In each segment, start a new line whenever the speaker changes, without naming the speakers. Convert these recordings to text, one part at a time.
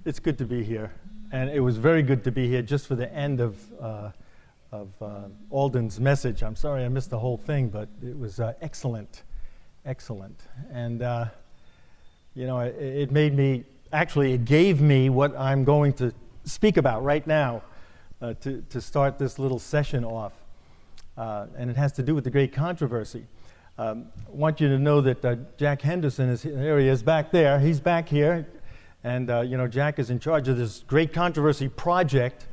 It's good to be here, and it was very good to be here just for the end of Alden's message. I'm sorry I missed the whole thing, but it was excellent, and it made me, actually it gave me what I'm going to speak about right now to start this little session off, and it has to do with the great controversy. I want you to know that Jack Henderson is here. He is back there. He's back here. And, Jack is in charge of this great controversy project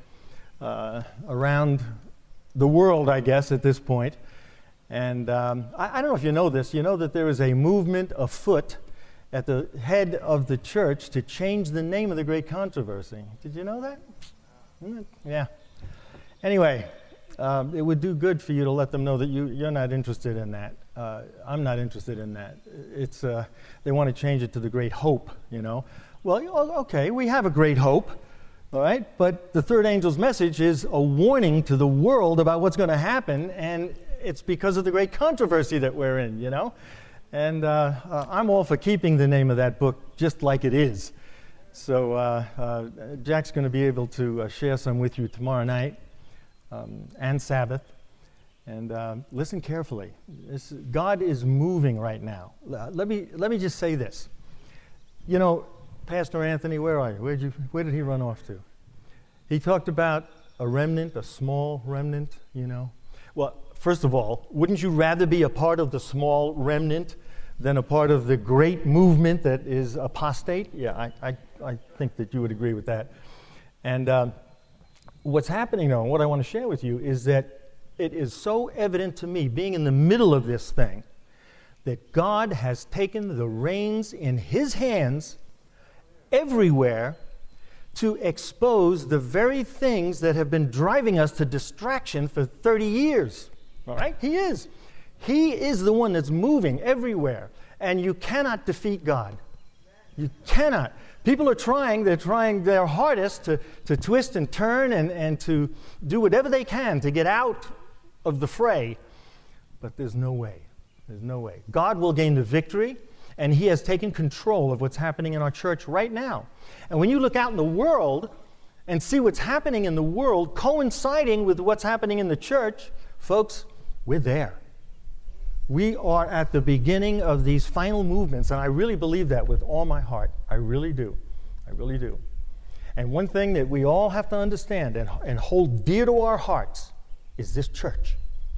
around the world, I guess, at this point. And I don't know if you know this. You know that there is a movement afoot at the head of the church to change the name of the great controversy. Did you know that? Yeah. Anyway, it would do good for you to let them know that you're not interested in that. I'm not interested in that. It's they want to change it to the Great Hope, Well, okay, we have a great hope, all right? But the third angel's message is a warning to the world about what's going to happen, and it's because of the great controversy that we're in, And I'm all for keeping the name of that book just like it is. So Jack's going to be able to share some with you tomorrow night and Sabbath. And listen carefully. God is moving right now. Let me just say this. Pastor Anthony, where are you? Where did he run off to? He talked about a remnant, a small remnant, Well, first of all, wouldn't you rather be a part of the small remnant than a part of the great movement that is apostate? Yeah, I think that you would agree with that. And what's happening, though, and what I want to share with you is that it is so evident to me, being in the middle of this thing, that God has taken the reins in His hands everywhere to expose the very things that have been driving us to distraction for 30 years. All right? He is. He is the one that's moving everywhere. And you cannot defeat God. You cannot. People are trying. They're trying their hardest to twist and turn and to do whatever they can to get out of the fray. But there's no way. There's no way. God will gain the victory. And He has taken control of what's happening in our church right now. And when you look out in the world and see what's happening in the world coinciding with what's happening in the church, folks, we're there. We are at the beginning of these final movements, and I really believe that with all my heart. I really do. I really do. And one thing that we all have to understand and hold dear to our hearts is this church.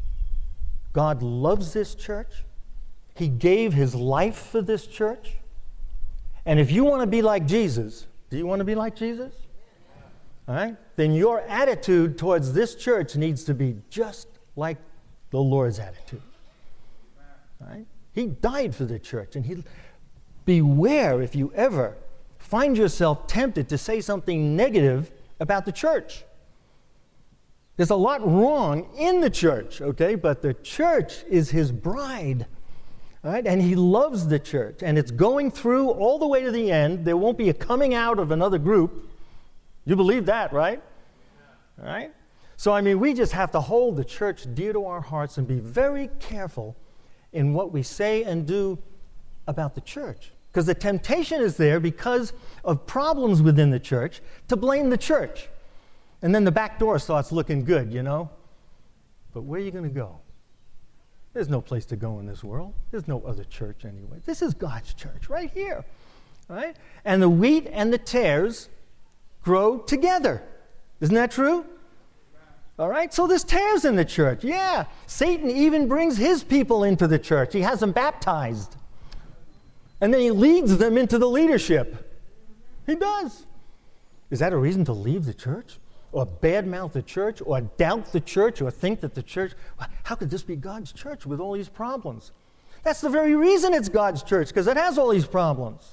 God loves this church. He gave His life for this church. And if you want to be like Jesus, do you want to be like Jesus? All right? Then your attitude towards this church needs to be just like the Lord's attitude. All right? He died for the church. And beware if you ever find yourself tempted to say something negative about the church. There's a lot wrong in the church, okay? But the church is His bride. All right? And He loves the church, and it's going through all the way to the end. There won't be a coming out of another group. You believe that, right? All right? So, we just have to hold the church dear to our hearts and be very careful in what we say and do about the church. Because the temptation is there because of problems within the church to blame the church. And then the back door starts looking good, But where are you going to go? There's no place to go in this world. There's no other church anyway. This is God's church right here. Right? And the wheat and the tares grow together. Isn't that true? All right? So there's tares in the church. Yeah. Satan even brings his people into the church. He has them baptized. And then he leads them into the leadership. He does. Is that a reason to leave the church? Or badmouth the church, or doubt the church, or think that the church, how could this be God's church with all these problems? That's the very reason it's God's church, because it has all these problems.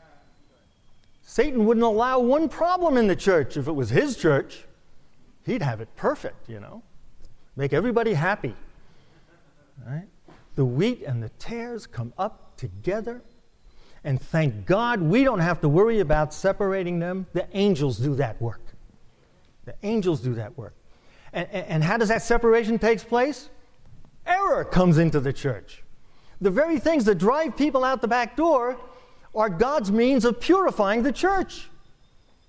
Satan wouldn't allow one problem in the church. If it was his church, he'd have it perfect, Make everybody happy. All right? The wheat and the tares come up together, and thank God we don't have to worry about separating them. The angels do that work. The angels do that work. And how does that separation take place? Error comes into the church. The very things that drive people out the back door are God's means of purifying the church.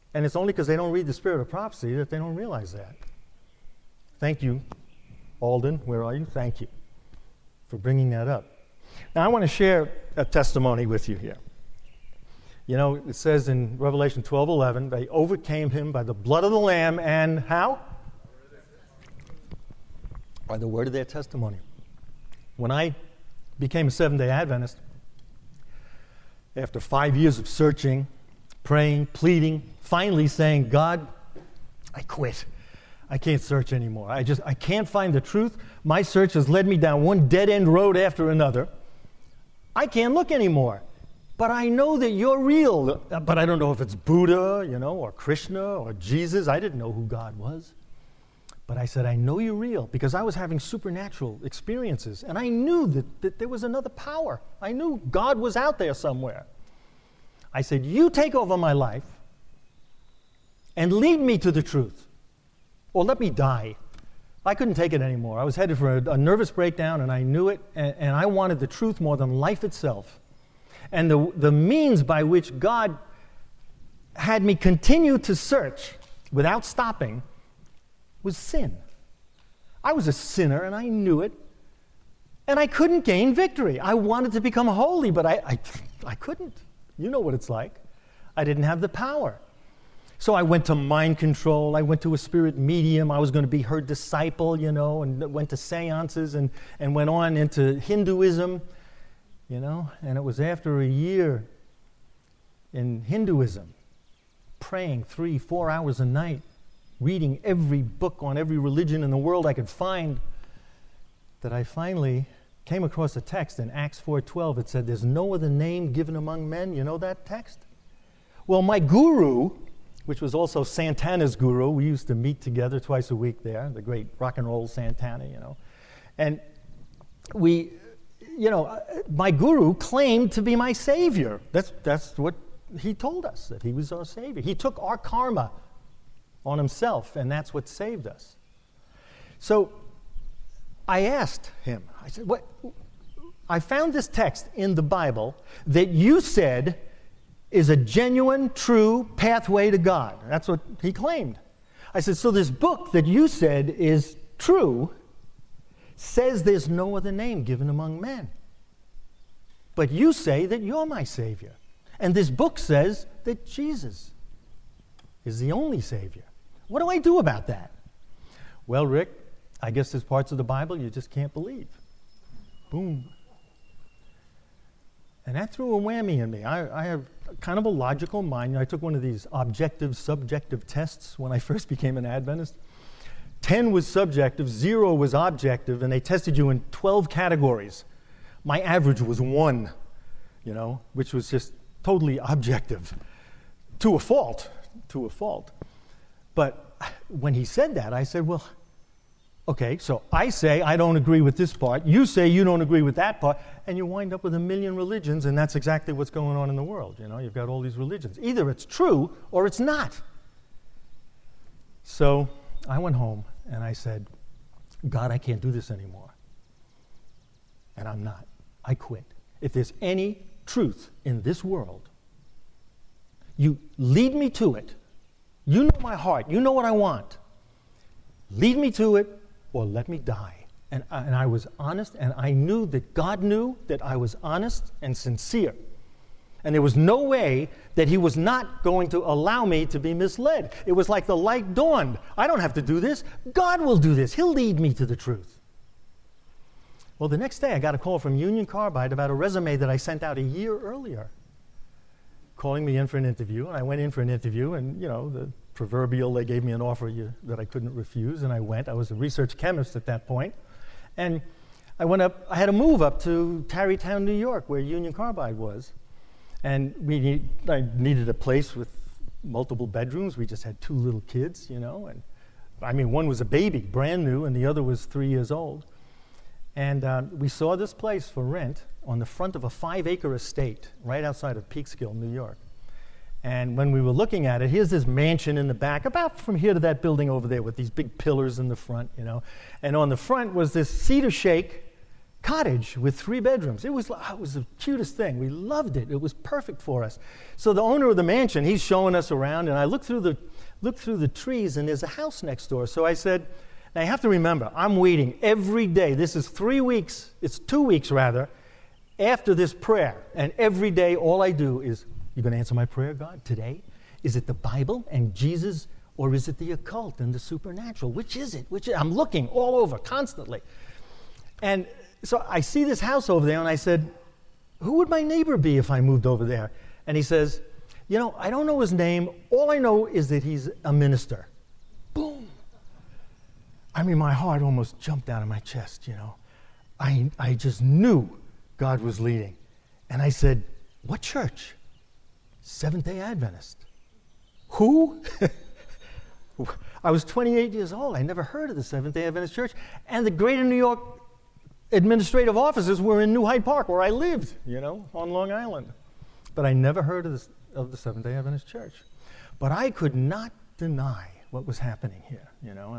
And it's only because they don't read the Spirit of Prophecy that they don't realize that. Thank you, Alden. Where are you? Thank you for bringing that up. Now, I want to share a testimony with you here. You know, it says in Revelation 12:11, they overcame him by the blood of the Lamb and how? By the word of their testimony. When I became a Seventh-day Adventist, after 5 years of searching, praying, pleading, finally saying, God, I quit. I can't search anymore. I can't find the truth. My search has led me down one dead-end road after another. I can't look anymore. But I know that you're real. But I don't know if it's Buddha, or Krishna or Jesus. I didn't know who God was. But I said, I know you're real, because I was having supernatural experiences. And I knew that there was another power. I knew God was out there somewhere. I said, you take over my life and lead me to the truth, or let me die. I couldn't take it anymore. I was headed for a nervous breakdown, and I knew it, and I wanted the truth more than life itself. And the means by which God had me continue to search without stopping was sin. I was a sinner, and I knew it, and I couldn't gain victory. I wanted to become holy, but I couldn't. You know what it's like. I didn't have the power. So I went to mind control. I went to a spirit medium. I was going to be her disciple, and went to seances and went on into Hinduism, And it was after a year in Hinduism, praying 3-4 hours a night, reading every book on every religion in the world I could find, that I finally came across a text in Acts 4:12. It said, there's no other name given among men. You know that text? Well, my guru, which was also Santana's guru, we used to meet together twice a week there, the great rock and roll Santana, And we, my guru claimed to be my savior. That's what he told us, that he was our savior. He took our karma on himself, and that's what saved us. So I asked him, I said, what? I found this text in the Bible that you said is a genuine, true pathway to God. That's what he claimed. I said, so this book that you said is true says there's no other name given among men. But you say that you're my Savior. And this book says that Jesus is the only Savior. What do I do about that? Well, Rick, I guess there's parts of the Bible you just can't believe. Boom. And that threw a whammy in me. I have kind of a logical mind. I took one of these objective, subjective tests when I first became an Adventist. 10 was subjective, 0 was objective, and they tested you in 12 categories. My average was 1, which was just totally objective, to a fault. But when he said that, I said, well, okay, so I say I don't agree with this part, you say you don't agree with that part, and you wind up with a million religions, and that's exactly what's going on in the world. You've got all these religions. Either it's true or it's not. So I went home and I said, God, I can't do this anymore. And I'm not. I quit. If there's any truth in this world, you lead me to it. You know my heart. You know what I want. Lead me to it or let me die. And I was honest, and I knew that God knew that I was honest and sincere. And there was no way that he was not going to allow me to be misled. It was like the light dawned. I don't have to do this. God will do this. He'll lead me to the truth. Well, the next day I got a call from Union Carbide about a resume that I sent out a year earlier, calling me in for an interview. And I went in for an interview, and, the proverbial, they gave me an offer that I couldn't refuse, and I went. I was a research chemist at that point. And I went up, I had to move up to Tarrytown, New York, where Union Carbide was. And I needed a place with multiple bedrooms. We just had 2 little kids, and one was a baby, brand new, and the other was 3 years old. And we saw this place for rent on the front of a 5-acre estate right outside of Peekskill, New York. And when we were looking at it, here's this mansion in the back, about from here to that building over there with these big pillars in the front, And on the front was this cedar shake cottage with 3 bedrooms. It was the cutest thing. We loved it. It was perfect for us. So the owner of the mansion, he's showing us around, and I look through the trees, and there's a house next door. So I said, now you have to remember, I'm waiting every day. This is 3 weeks, it's 2 weeks rather, after this prayer. And every day all I do is, you going to answer my prayer, God, today? Is it the Bible and Jesus, or is it the occult and the supernatural? Which is it? I'm looking all over constantly. And so I see this house over there, and I said, who would my neighbor be if I moved over there? And he says, I don't know his name. All I know is that he's a minister. Boom. I mean, my heart almost jumped out of my chest, I just knew God was leading. And I said, what church? Seventh-day Adventist. Who? I was 28 years old. I never heard of the Seventh-day Adventist Church. And the Greater New York administrative offices were in New Hyde Park, where I lived, on Long Island. But I never heard of the Seventh-day Adventist Church. But I could not deny what was happening here,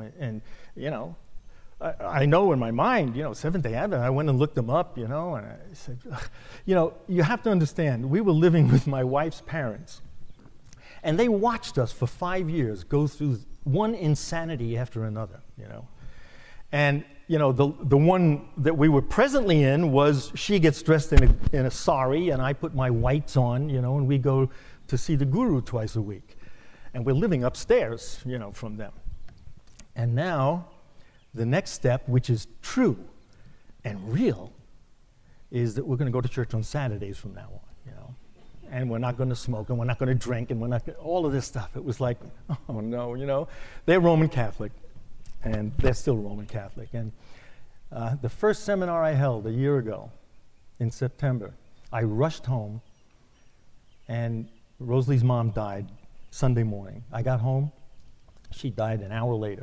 I know in my mind, Seventh-day Adventist, I went and looked them up, and I said, you have to understand, we were living with my wife's parents, and they watched us for 5 years go through one insanity after another, And, the one that we were presently in was she gets dressed in a sari, and I put my whites on, and we go to see the guru twice a week. And we're living upstairs, from them. And now, the next step, which is true and real, is that we're going to go to church on Saturdays from now on, And we're not going to smoke, and we're not going to drink, and all of this stuff. It was like, oh no, They're Roman Catholic. And they're still Roman Catholic. And the first seminar I held a year ago, in September, I rushed home, and Rosalie's mom died Sunday morning. I got home, she died an hour later.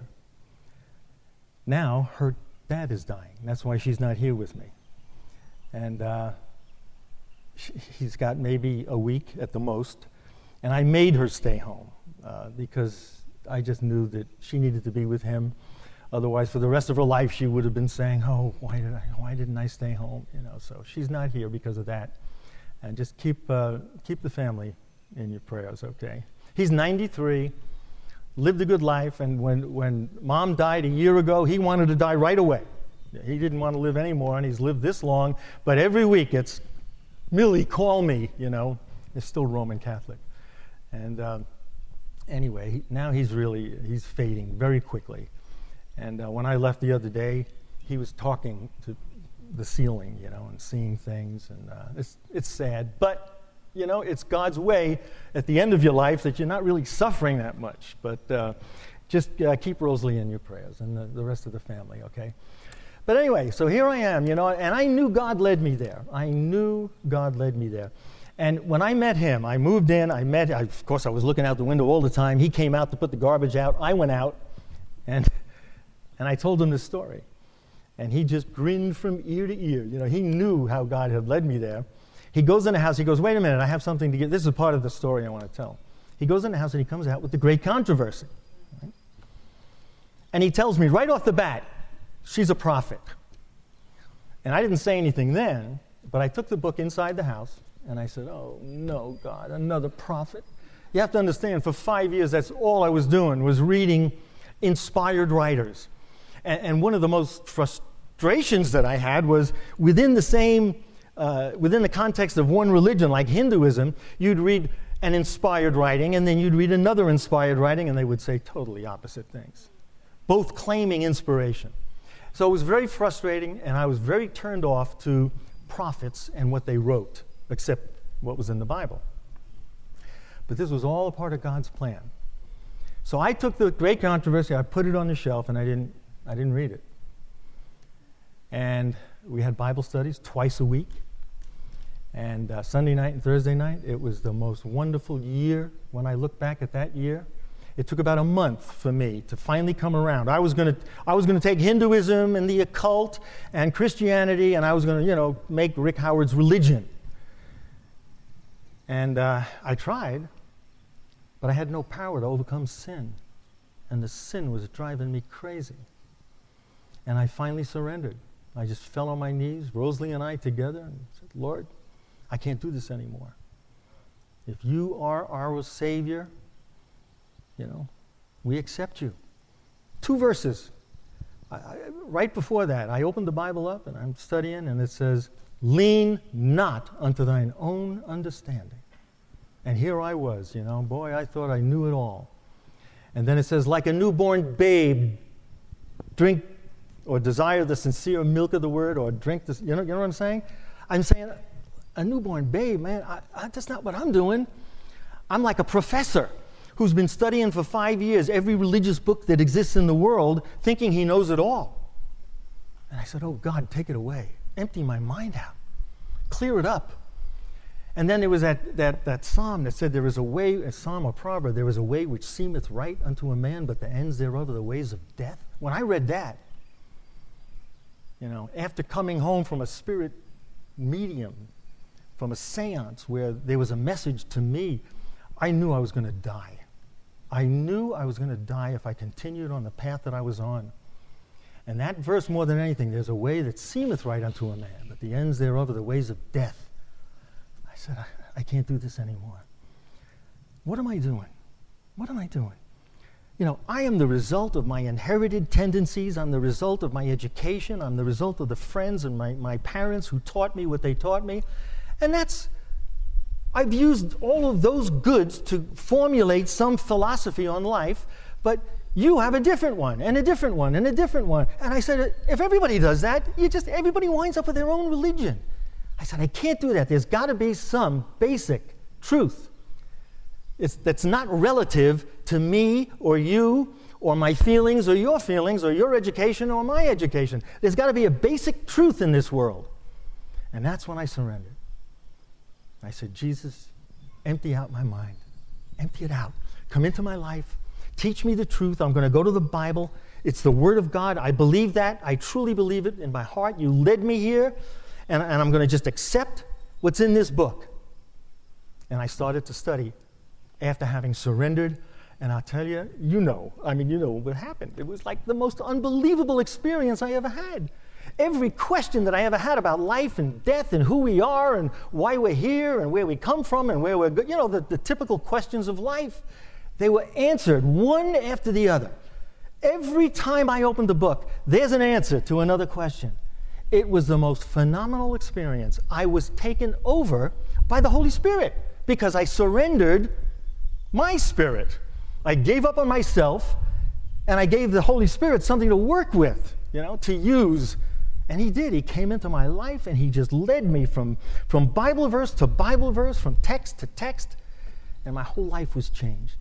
Now, her dad is dying. That's why she's not here with me. And he's got maybe a week at the most. And I made her stay home because I just knew that she needed to be with him. Otherwise, for the rest of her life, she would have been saying, "Oh, why didn't I stay home?" So she's not here because of that. And just keep the family in your prayers, okay? He's 93, lived a good life, and when Mom died a year ago, he wanted to die right away. He didn't want to live anymore, and he's lived this long. But every week it's, Millie, call me. He's still Roman Catholic, and. Anyway, now he's fading very quickly. And when I left the other day, he was talking to the ceiling, and seeing things. And it's sad. But, it's God's way at the end of your life that you're not really suffering that much. But just keep Rosalie in your prayers and the rest of the family, okay? But anyway, so here I am, and I knew God led me there. And when I met him, I moved in, of course I was looking out the window all the time. He came out to put the garbage out. I went out, and I told him this story. And he just grinned from ear to ear. He knew how God had led me there. He goes in the house, he goes, wait a minute, I have something to give. This is part of the story I want to tell. He goes in the house and he comes out with the great controversy. Right? And he tells me right off the bat, she's a prophet. And I didn't say anything then, but I took the book inside the house, and I said, oh, no, God, another prophet. You have to understand, for 5 years, that's all I was doing, was reading inspired writers. And one of the most frustrations that I had was within the context of one religion, like Hinduism, you'd read an inspired writing, and then you'd read another inspired writing, and they would say totally opposite things, both claiming inspiration. So it was very frustrating, and I was very turned off to prophets and what they wrote, except what was in the Bible. But this was all a part of God's plan. So I took the great controversy, I put it on the shelf, and I didn't read it. And we had Bible studies twice a week. And Sunday night and Thursday night, it was the most wonderful year. When I look back at that year, it took about a month for me to finally come around. I was going to take Hinduism and the occult and Christianity, and I was going to, make Rick Howard's religion. And I tried, but I had no power to overcome sin. And the sin was driving me crazy. And I finally surrendered. I just fell on my knees, Rosalie and I together, and said, Lord, I can't do this anymore. If you are our Savior, we accept you. 2 verses. Right before that, I opened the Bible up and I'm studying, and it says, lean not unto thine own understanding. And here I was, boy, I thought I knew it all. And then it says, like a newborn babe, drink or desire the sincere milk of the word, or drink this, you know what I'm saying? I'm saying, a newborn babe, man, that's not what I'm doing. I'm like a professor who's been studying for 5 years every religious book that exists in the world, thinking he knows it all. And I said, oh, God, take it away. Empty my mind out. Clear it up. And then there was that psalm that said, there is a way, a psalm or proverb, there is a way which seemeth right unto a man, but the ends thereof are the ways of death. When I read that, after coming home from a spirit medium, from a seance where there was a message to me, I knew I was going to die. I knew I was going to die if I continued on the path that I was on. And that verse, more than anything, there's a way that seemeth right unto a man, but the ends thereof are the ways of death. I said, I can't do this anymore. What am I doing? What am I doing? I am the result of my inherited tendencies. I'm the result of my education. I'm the result of the friends and my parents who taught me what they taught me. And I've used all of those goods to formulate some philosophy on life, but you have a different one, and a different one, and a different one. And I said, if everybody does that, everybody winds up with their own religion. I said, I can't do that. There's got to be some basic truth that's not relative to me or you or my feelings or your education or my education. There's got to be a basic truth in this world. And that's when I surrendered. I said, Jesus, empty out my mind. Empty it out. Come into my life. Teach me the truth. I'm going to go to the Bible. It's the Word of God. I believe that. I truly believe it in my heart. You led me here, and I'm going to just accept what's in this book. And I started to study after having surrendered. And I'll tell you, what happened. It was like the most unbelievable experience I ever had. Every question that I ever had about life and death and who we are and why we're here and where we come from and where we're going, the typical questions of life, they were answered one after the other. Every time I opened the book, there's an answer to another question. It was the most phenomenal experience. I was taken over by the Holy Spirit because I surrendered my spirit. I gave up on myself, and I gave the Holy Spirit something to work with, to use. And he did. He came into my life, and he just led me from Bible verse to Bible verse, from text to text, and my whole life was changed.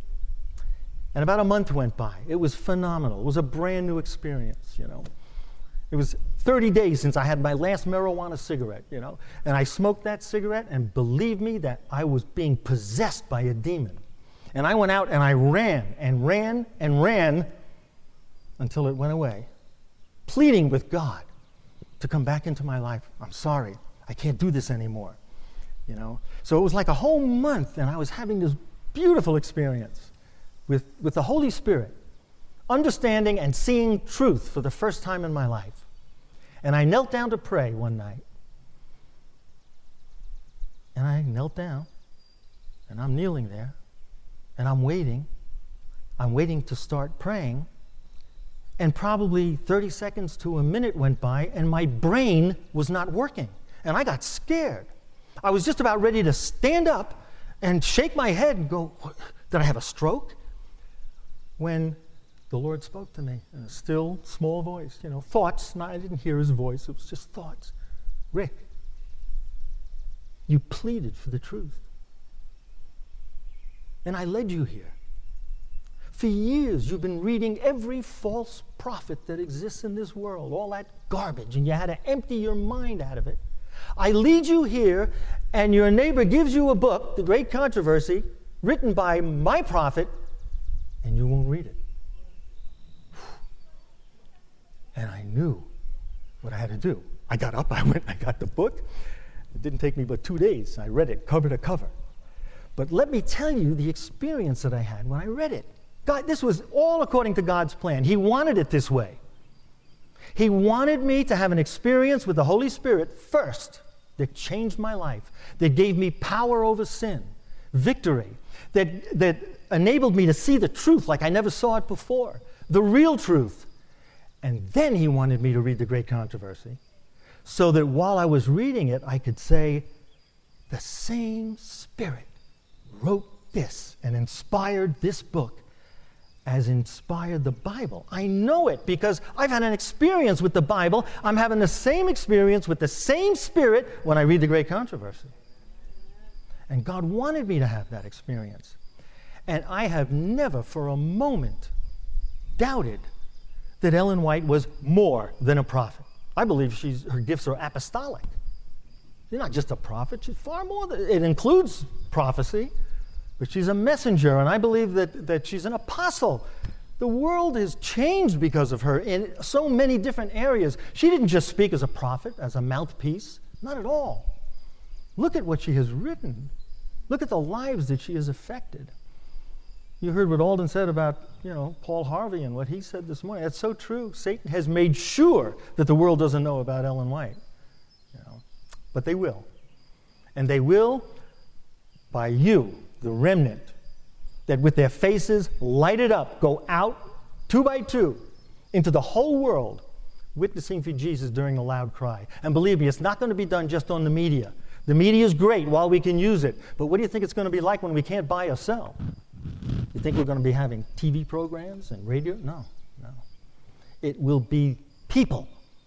And about a month went by. It was phenomenal. It was a brand new experience, It was 30 days since I had my last marijuana cigarette, And I smoked that cigarette, and believe me that I was being possessed by a demon. And I went out and I ran and ran and ran until it went away, pleading with God to come back into my life. I'm sorry. I can't do this anymore, So it was like a whole month, and I was having this beautiful experience with the Holy Spirit, understanding and seeing truth for the first time in my life. And I knelt down to pray one night. And I knelt down, and I'm kneeling there, and I'm waiting. I'm waiting to start praying. And probably 30 seconds to a minute went by, and my brain was not working. And I got scared. I was just about ready to stand up and shake my head and go, did I have a stroke? When the Lord spoke to me in a still, small voice, thoughts. I didn't hear his voice. It was just thoughts. Rick, you pleaded for the truth. And I led you here. For years, you've been reading every false prophet that exists in this world, all that garbage, and you had to empty your mind out of it. I lead you here, and your neighbor gives you a book, The Great Controversy, written by my prophet, and you won't read it. And I knew what I had to do. I got up, I went, I got the book. It didn't take me but 2 days. I read it cover to cover. But let me tell you the experience that I had when I read it. God, this was all according to God's plan. He wanted it this way. He wanted me to have an experience with the Holy Spirit first that changed my life, that gave me power over sin, victory, that enabled me to see the truth like I never saw it before, the real truth. And then he wanted me to read The Great Controversy so that while I was reading it, I could say, the same Spirit wrote this and inspired this book as inspired the Bible. I know it because I've had an experience with the Bible. I'm having the same experience with the same Spirit when I read The Great Controversy. And God wanted me to have that experience. And I have never for a moment doubted that Ellen White was more than a prophet. I believe her gifts are apostolic. She's not just a prophet, she's far more than, it includes prophecy, but she's a messenger, and I believe that she's an apostle. The world has changed because of her in so many different areas. She didn't just speak as a prophet, as a mouthpiece, not at all. Look at what she has written. Look at the lives that she has affected. You heard what Alden said about, Paul Harvey and what he said this morning. That's so true. Satan has made sure that the world doesn't know about Ellen White. But they will. And they will by you, the remnant, that with their faces lighted up, go out 2 by 2 into the whole world, witnessing for Jesus during the loud cry. And believe me, it's not going to be done just on the media. The media is great while we can use it. But what do you think it's going to be like when we can't buy or sell? You think we're going to be having TV programs and radio? No. It will be people,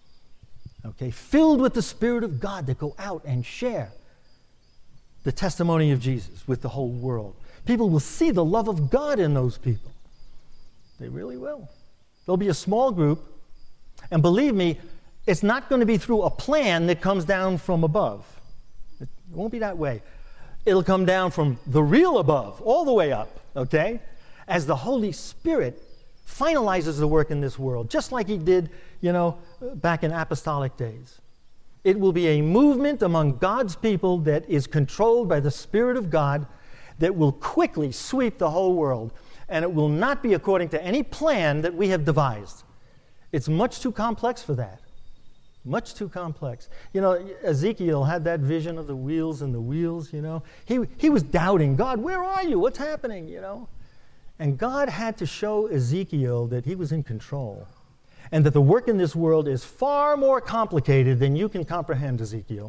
filled with the Spirit of God that go out and share the testimony of Jesus with the whole world. People will see the love of God in those people. They really will. There'll be a small group, and believe me, it's not going to be through a plan that comes down from above. It won't be that way. It'll come down from the real above, all the way up, as the Holy Spirit finalizes the work in this world, just like he did, back in apostolic days. It will be a movement among God's people that is controlled by the Spirit of God that will quickly sweep the whole world, and it will not be according to any plan that we have devised. It's much too complex for that. Much too complex. Ezekiel had that vision of the wheels and the wheels, He was doubting, God, where are you? What's happening, And God had to show Ezekiel that he was in control and that the work in this world is far more complicated than you can comprehend, Ezekiel.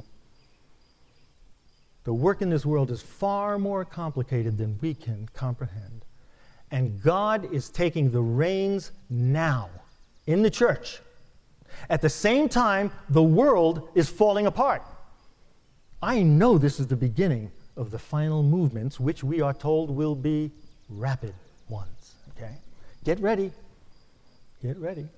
The work in this world is far more complicated than we can comprehend. And God is taking the reins now in the church. At the same time, the world is falling apart. I know this is the beginning of the final movements, which we are told will be rapid ones. Get ready. Get ready.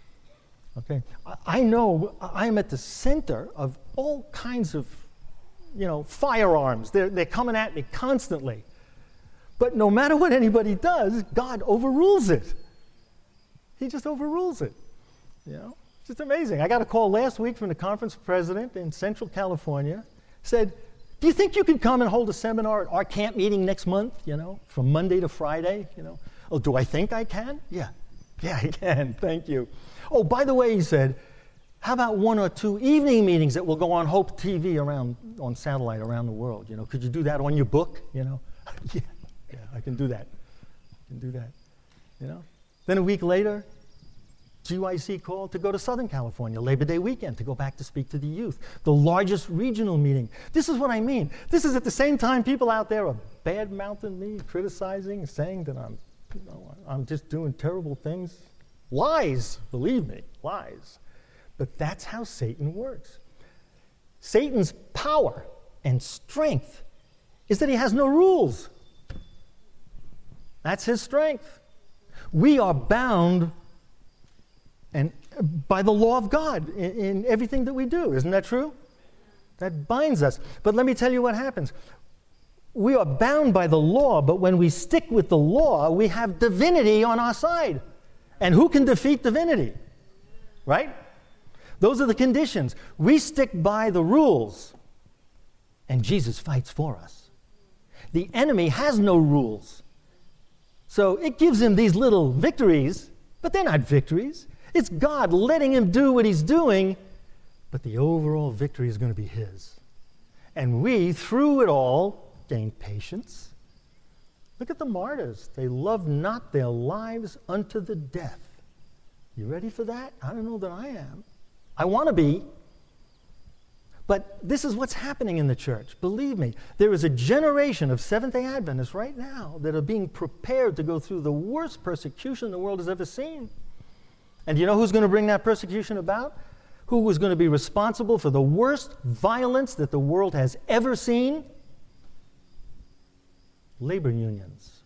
I know I'm at the center of all kinds of, firearms. They're coming at me constantly. But no matter what anybody does, God overrules it. He just overrules it. It's just amazing. I got a call last week from the conference president in Central California. Said, do you think you could come and hold a seminar at our camp meeting next month, from Monday to Friday, Oh, do I think I can? Yeah, I can. Thank you. Oh, by the way, he said, how about 1 or 2 evening meetings that will go on Hope TV on satellite around the world? Could you do that on your book? Yeah, I can do that. Then a week later, GYC called to go to Southern California, Labor Day weekend, to go back to speak to the youth. The largest regional meeting. This is what I mean. This is at the same time people out there are bad-mouthing me, criticizing, saying that I'm just doing terrible things. Lies, believe me, lies. But that's how Satan works. Satan's power and strength is that he has no rules. That's his strength. We are bound by the law of God in everything that we do. Isn't that true? That binds us. But let me tell you what happens. We are bound by the law, but when we stick with the law, we have divinity on our side. And who can defeat divinity? Right? Those are the conditions. We stick by the rules, and Jesus fights for us. The enemy has no rules. So it gives him these little victories, but they're not victories. It's God letting him do what he's doing, but the overall victory is going to be his. And we, through it all, gain patience. Look at the martyrs. They loved not their lives unto the death. You ready for that? I don't know that I am. I want to be. But this is what's happening in the church. Believe me, there is a generation of Seventh-day Adventists right now that are being prepared to go through the worst persecution the world has ever seen. And do you know who's going to bring that persecution about? Who is going to be responsible for the worst violence that the world has ever seen? Labor unions.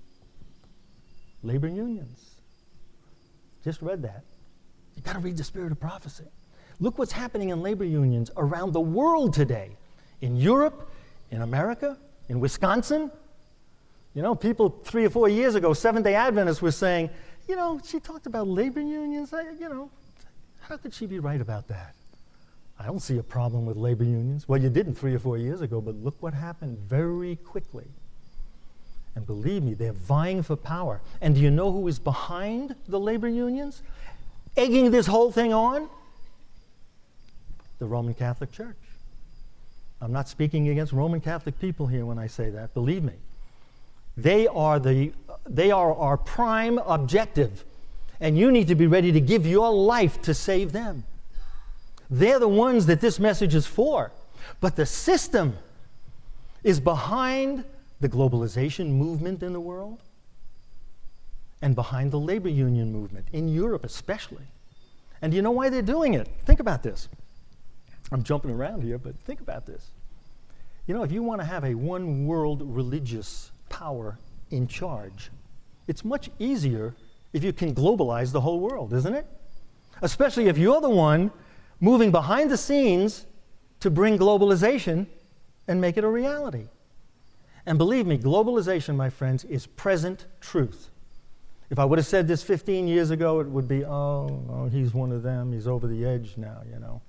Labor unions. Just read that. You've got to read the Spirit of Prophecy. Look what's happening in labor unions around the world today. In Europe, in America, in Wisconsin. You know, people 3 or 4 years ago, Seventh-day Adventists were saying, you know, she talked about labor unions. How could she be right about that? I don't see a problem with labor unions. Well, you didn't 3 or 4 years ago, but look what happened very quickly. And believe me, they're vying for power. And do you know who is behind the labor unions? Egging this whole thing on? The Roman Catholic Church. I'm not speaking against Roman Catholic people here when I say that. Believe me. They are our prime objective. And you need to be ready to give your life to save them. They're the ones that this message is for. But the system is behind the globalization movement in the world and behind the labor union movement, in Europe especially. And do you know why they're doing it? Think about this. I'm jumping around here, but think about this. You know, if you want to have a one-world religious power in charge, it's much easier if you can globalize the whole world, isn't it? Especially if you're the one moving behind the scenes to bring globalization and make it a reality. And believe me, globalization, my friends, is present truth. If I would have said this 15 years ago, it would be, oh, he's one of them, he's over the edge now, you know.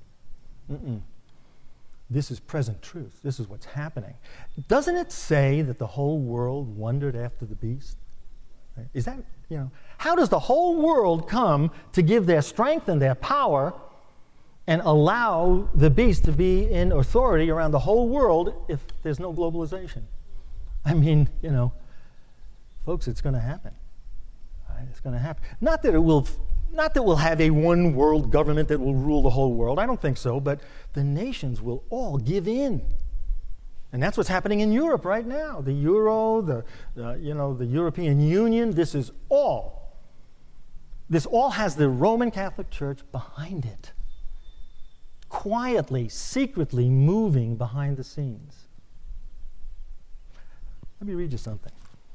This is present truth. This is what's happening. Doesn't it say that the whole world wondered after the beast? Is that, you know, how does the whole world come to give their strength and their power and allow the beast to be in authority around the whole world if there's no globalization? I mean, you know, folks, it's going to happen. Right? It's going to happen. Not that we'll have a one world government that will rule the whole world. I don't think so, but the nations will all give in. And that's what's happening in Europe right now. The Euro, the European Union, this all has the Roman Catholic Church behind it. Quietly, secretly moving behind the scenes. Let me read you something.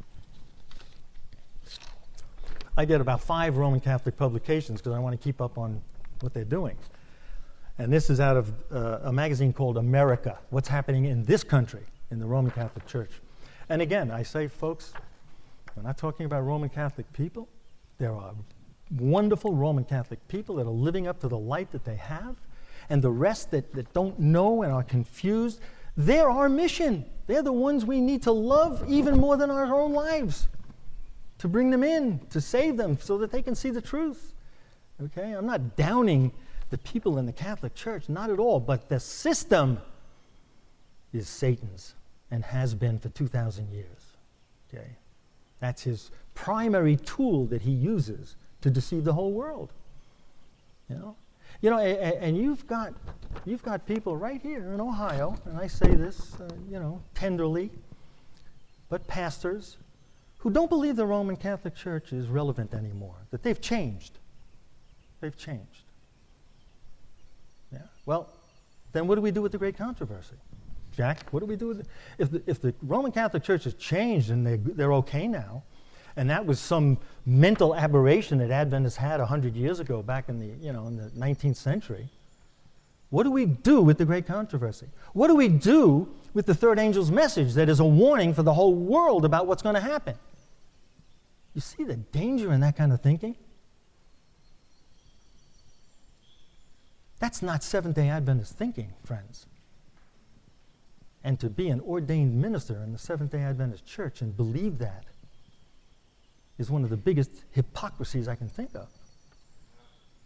I get about 5 Roman Catholic publications because I want to keep up on what they're doing. And this is out of a magazine called America, What's Happening in This Country, in the Roman Catholic Church. And again, I say, folks, we're not talking about Roman Catholic people. There are wonderful Roman Catholic people that are living up to the light that they have. And the rest that don't know and are confused, they're our mission. They're the ones we need to love even more than our own lives. To bring them in, to save them so that they can see the truth. Okay? I'm not downing the people in the Catholic Church, not at all, but the system is Satan's and has been for 2,000 years. Okay? That's his primary tool that he uses to deceive the whole world. And you've got people right here in Ohio, and I say this, tenderly, but pastors who don't believe the Roman Catholic Church is relevant anymore, that they've changed. They've changed. Yeah. Well, then what do we do with the great controversy? Jack, what do we do with it? If the Roman Catholic Church has changed and they're okay now, and that was some mental aberration that Adventists had 100 years ago, back in the 19th century, what do we do with the great controversy? What do we do with the third angel's message that is a warning for the whole world about what's going to happen? You see the danger in that kind of thinking? That's not Seventh-day Adventist thinking, friends. And to be an ordained minister in the Seventh-day Adventist Church and believe that is one of the biggest hypocrisies I can think of.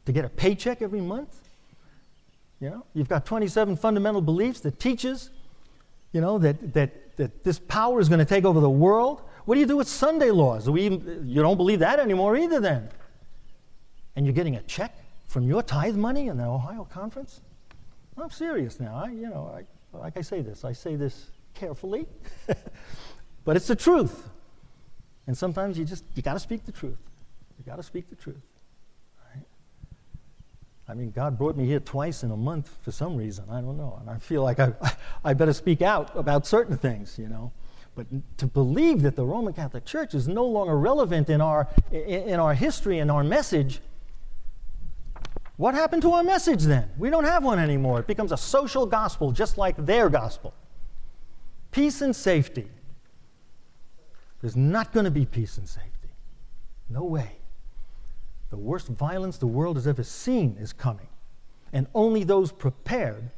to get a paycheck every month. You know, you've got 27 fundamental beliefs that teaches, you know, that this power is going to take over the world. What do you do with Sunday laws? You don't believe that anymore either then. And you're getting a check from your tithe money in the Ohio Conference? I'm serious now. I say this carefully, but it's the truth. And sometimes you got to speak the truth. You got to speak the truth. Right? I mean, God brought me here twice in a month for some reason. I don't know. And I feel like I better speak out about certain things, you know. But to believe that the Roman Catholic Church is no longer relevant in our history and our message, what happened to our message then? We don't have one anymore. It becomes a social gospel just like their gospel. Peace and safety. There's not going to be peace and safety. No way. The worst violence the world has ever seen is coming. And only those prepared,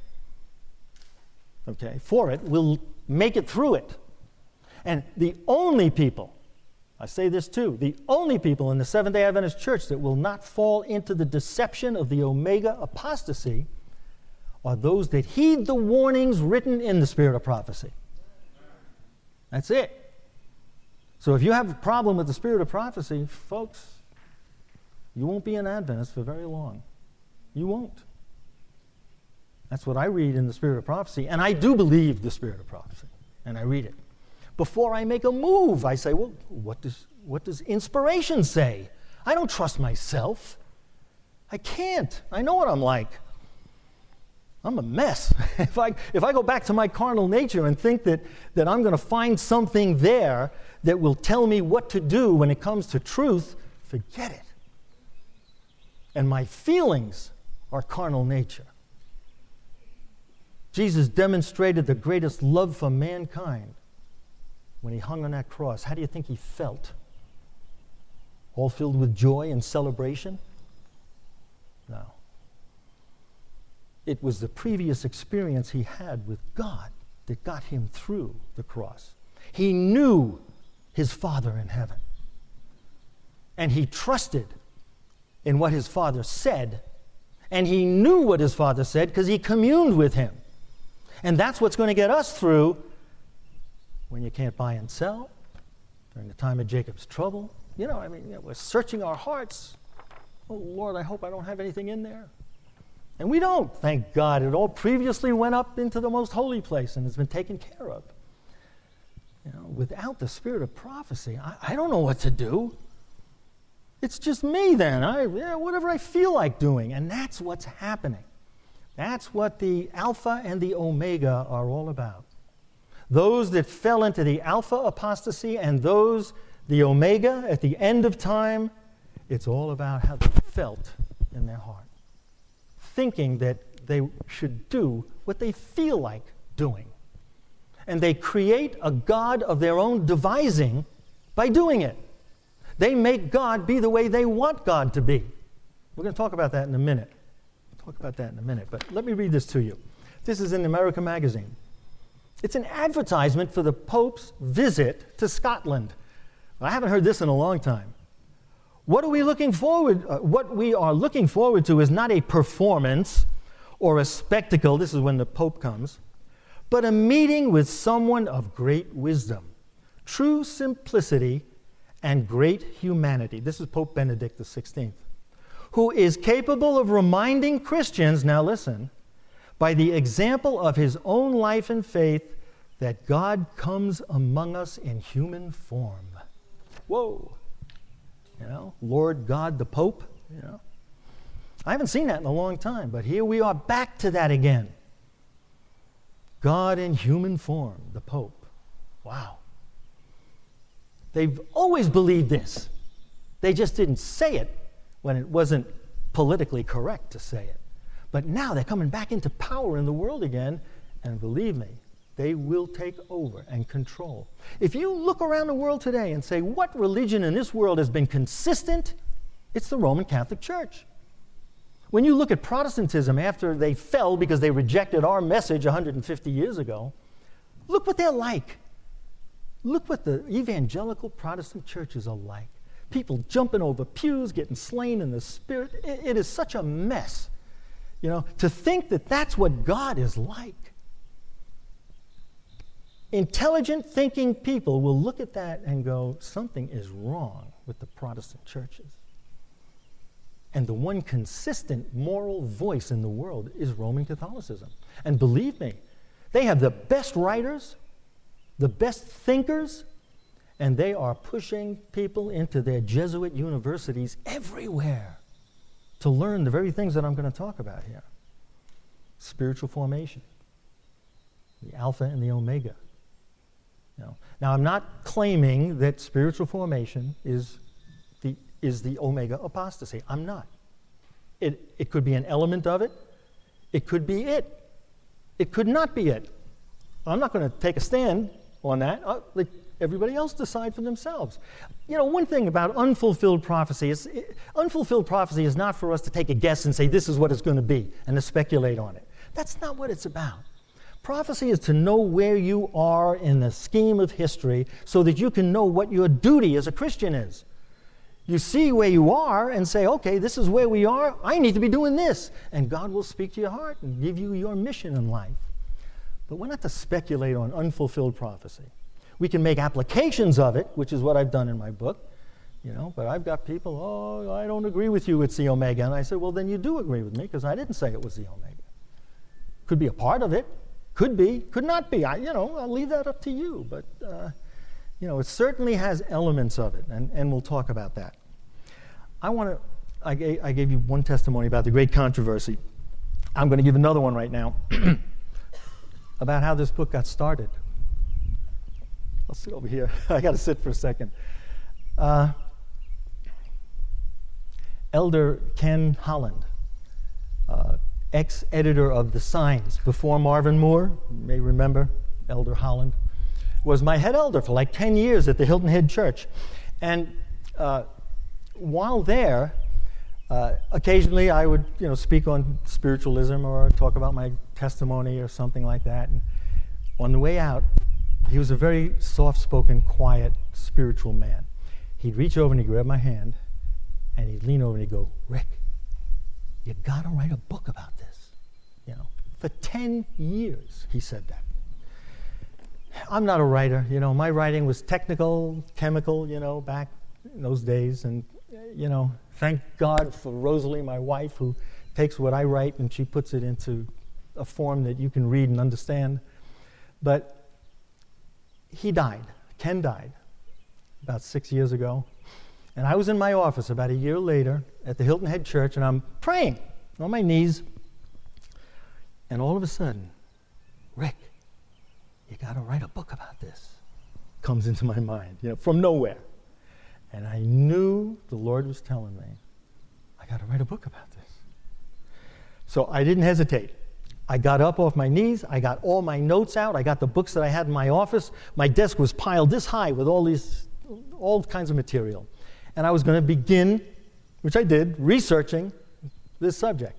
for it will make it through it. And the only people, I say this too, the only people in the Seventh-day Adventist Church that will not fall into the deception of the Omega apostasy are those that heed the warnings written in the Spirit of Prophecy. That's it. So if you have a problem with the Spirit of Prophecy, folks, you won't be an Adventist for very long. You won't. That's what I read in the Spirit of Prophecy, and I do believe the Spirit of Prophecy, and I read it. Before I make a move, I say, well, what does inspiration say? I don't trust myself. I can't. I know what I'm like. I'm a mess. If I go back to my carnal nature and think that I'm going to find something there that will tell me what to do when it comes to truth, forget it. And my feelings are carnal nature. Jesus demonstrated the greatest love for mankind when he hung on that cross. How do you think he felt? All filled with joy and celebration? No. It was the previous experience he had with God that got him through the cross. He knew his Father in heaven. And he trusted in what his Father said. And he knew what his Father said because he communed with him. And that's what's going to get us through when you can't buy and sell, during the time of Jacob's trouble. We're searching our hearts. Oh, Lord, I hope I don't have anything in there. And we don't, thank God. It all previously went up into the most holy place and has been taken care of. Without the Spirit of Prophecy, I don't know what to do. It's just me then. Whatever I feel like doing. And that's what's happening. That's what the Alpha and the Omega are all about. Those that fell into the Alpha apostasy and those, the Omega, at the end of time, it's all about how they felt in their heart. Thinking that they should do what they feel like doing. And they create a God of their own devising by doing it. They make God be the way they want God to be. We're going to talk about that in a minute. But let me read this to you. This is in America Magazine. It's an advertisement for the Pope's visit to Scotland. I haven't heard this in a long time. What we are looking forward to is not a performance or a spectacle, this is when the Pope comes, but a meeting with someone of great wisdom, true simplicity, and great humanity. This is Pope Benedict XVI, who is capable of reminding Christians, now listen, by the example of his own life and faith, that God comes among us in human form. Whoa. Lord God the Pope, I haven't seen that in a long time, but here we are back to that again. God in human form, the Pope. Wow. They've always believed this. They just didn't say it when it wasn't politically correct to say it. But now they're coming back into power in the world again, and believe me, they will take over and control. If you look around the world today and say, what religion in this world has been consistent? It's the Roman Catholic Church. When you look at Protestantism after they fell because they rejected our message 150 years ago, look what they're like. Look what the evangelical Protestant churches are like. People jumping over pews, getting slain in the spirit. It is such a mess. To think that that's what God is like. Intelligent, thinking people will look at that and go, something is wrong with the Protestant churches. And the one consistent moral voice in the world is Roman Catholicism. And believe me, they have the best writers, the best thinkers, and they are pushing people into their Jesuit universities everywhere to learn the very things that I'm going to talk about here. Spiritual formation, the Alpha and the Omega. Now, I'm not claiming that spiritual formation is the Omega apostasy. I'm not. It could be an element of it. It could be it. It could not be it. I'm not going to take a stand on that. Let everybody else decide for themselves. One thing about unfulfilled prophecy is unfulfilled prophecy is not for us to take a guess and say this is what it's going to be and to speculate on it. That's not what it's about. Prophecy is to know where you are in the scheme of history so that you can know what your duty as a Christian is. You see where you are and say, okay, this is where we are. I need to be doing this. And God will speak to your heart and give you your mission in life. But we're not to speculate on unfulfilled prophecy. We can make applications of it, which is what I've done in my book. But I've got people, I don't agree with you, it's the Omega. And I said, well, then you do agree with me because I didn't say it was the Omega. Could be a part of it. Could be, could not be. I'll leave that up to you. But, it certainly has elements of it, and we'll talk about that. I gave you one testimony about the great controversy. I'm going to give another one right now about how this book got started. I'll sit over here. I got to sit for a second. Elder Ken Holland, ex-editor of The Signs before Marvin Moore, you may remember Elder Holland, was my head elder for like 10 years at the Hilton Head Church. And while there, occasionally I would speak on spiritualism or talk about my testimony or something like that. And on the way out, he was a very soft-spoken, quiet, spiritual man. He'd reach over and he'd grab my hand, and he'd lean over and he'd go, Rick, you got to write a book about this. For 10 years, he said that. I'm not a writer. My writing was technical, chemical, back in those days. And, thank God for Rosalie, my wife, who takes what I write and she puts it into a form that you can read and understand. But he died. Ken died about 6 years ago. And I was in my office about a year later at the Hilton Head Church, and I'm praying on my knees. And all of a sudden, Rick, you got to write a book about this. Comes into my mind, from nowhere. And I knew the Lord was telling me, I got to write a book about this. So I didn't hesitate. I got up off my knees. I got all my notes out. I got the books that I had in my office. My desk was piled this high with all kinds of material. And I was going to begin, which I did, researching this subject.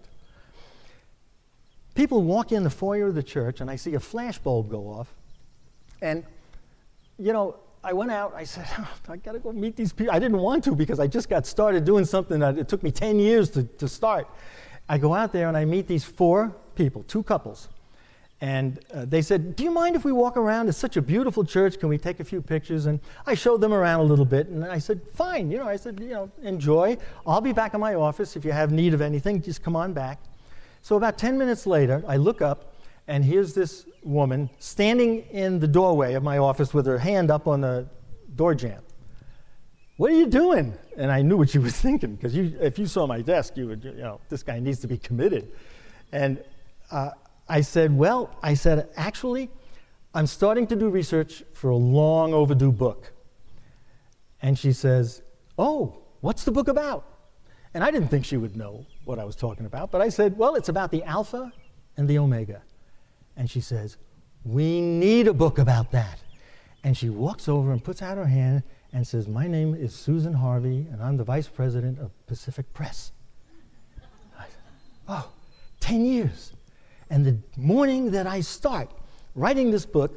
People walk in the foyer of the church, and I see a flash bulb go off. And, I went out. I said, I got to go meet these people. I didn't want to because I just got started doing something that it took me 10 years to start. I go out there, and I meet these 4 people, 2 couples. And they said, do you mind if we walk around? It's such a beautiful church. Can we take a few pictures? And I showed them around a little bit. And I said, fine. I said, enjoy. I'll be back in my office. If you have need of anything, just come on back. So about 10 minutes later, I look up, and here's this woman standing in the doorway of my office with her hand up on the door jamb. What are you doing? And I knew what she was thinking, because if you saw my desk, you would, this guy needs to be committed. And I said, actually, I'm starting to do research for a long overdue book. And she says, oh, what's the book about? And I didn't think she would know what I was talking about, but I said, well, it's about the Alpha and the Omega. And she says, we need a book about that. And she walks over and puts out her hand and says, my name is Susan Harvey, and I'm the vice president of Pacific Press. I said, 10 years. And the morning that I start writing this book,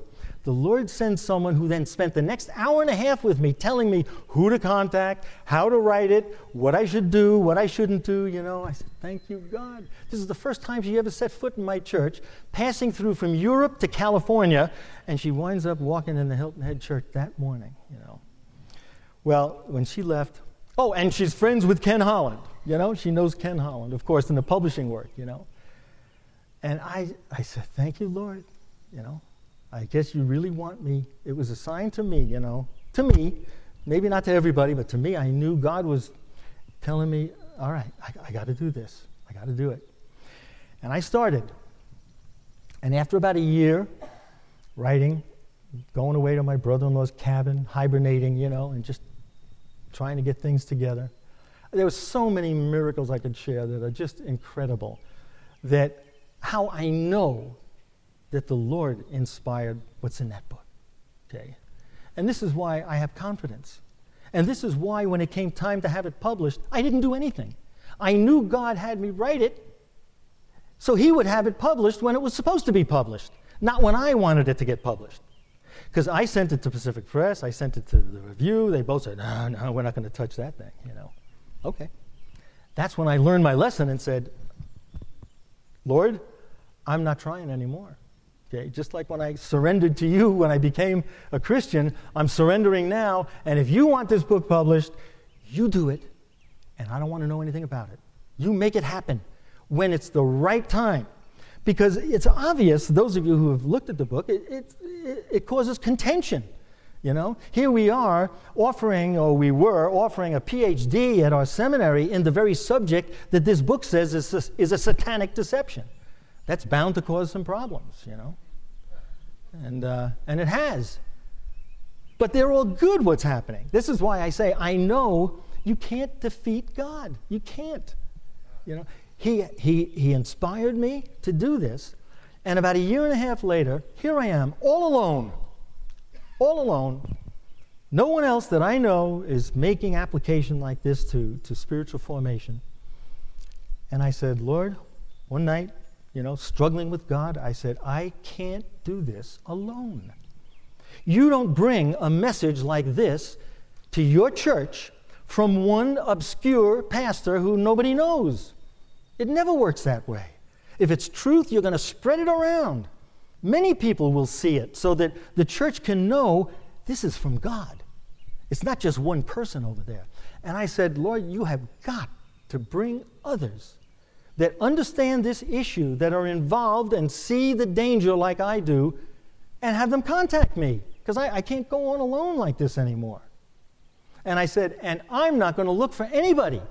the Lord sends someone who then spent the next hour and a half with me telling me who to contact, how to write it, what I should do, what I shouldn't do, you know. I said, thank you, God. This is the first time she ever set foot in my church, passing through from Europe to California, and she winds up walking in the Hilton Head Church that morning, you know. Well, when she left, oh, and she's friends with Ken Holland, you know. She knows Ken Holland, of course, in the publishing work, you know. And I said, thank you, Lord, you know. I guess you really want me. It was a sign to me, you know. To me, maybe not to everybody, but to me, I knew God was telling me, all right, I got to do this. I got to do it. And I started. And after about a year, writing, going away to my brother-in-law's cabin, hibernating, you know, and just trying to get things together. There were so many miracles I could share that are just incredible, that how I know that the Lord inspired what's in that book, okay? And this is why I have confidence. And this is why when it came time to have it published, I didn't do anything. I knew God had me write it, so he would have it published when it was supposed to be published, not when I wanted it to get published. Because I sent it to Pacific Press, I sent it to the Review, they both said, no, we're not going to touch that thing, you know. Okay. That's when I learned my lesson and said, Lord, I'm not trying anymore. Okay? Just like when I surrendered to you when I became a Christian, I'm surrendering now, and if you want this book published, you do it, and I don't want to know anything about it. You make it happen when it's the right time. Because it's obvious, those of you who have looked at the book, it causes contention. You know, here we are offering, or we were offering a PhD at our seminary in the very subject that this book says is a satanic deception. That's bound to cause some problems, you know. And it has. But they're all good what's happening. This is why I say, I know you can't defeat God. You can't. You know, He inspired me to do this, and about a year and a half later, here I am, all alone. No one else that I know is making application like this to spiritual formation. And I said, Lord, one night, you know, struggling with God, I said, I can't do this alone. You don't bring a message like this to your church from one obscure pastor who nobody knows. It never works that way. If it's truth, you're going to spread it around. Many people will see it so that the church can know this is from God. It's not just one person over there. And I said, Lord, you have got to bring others that understand this issue, that are involved and see the danger like I do, and have them contact me, because I can't go on alone like this anymore. And I said, and I'm not going to look for anybody.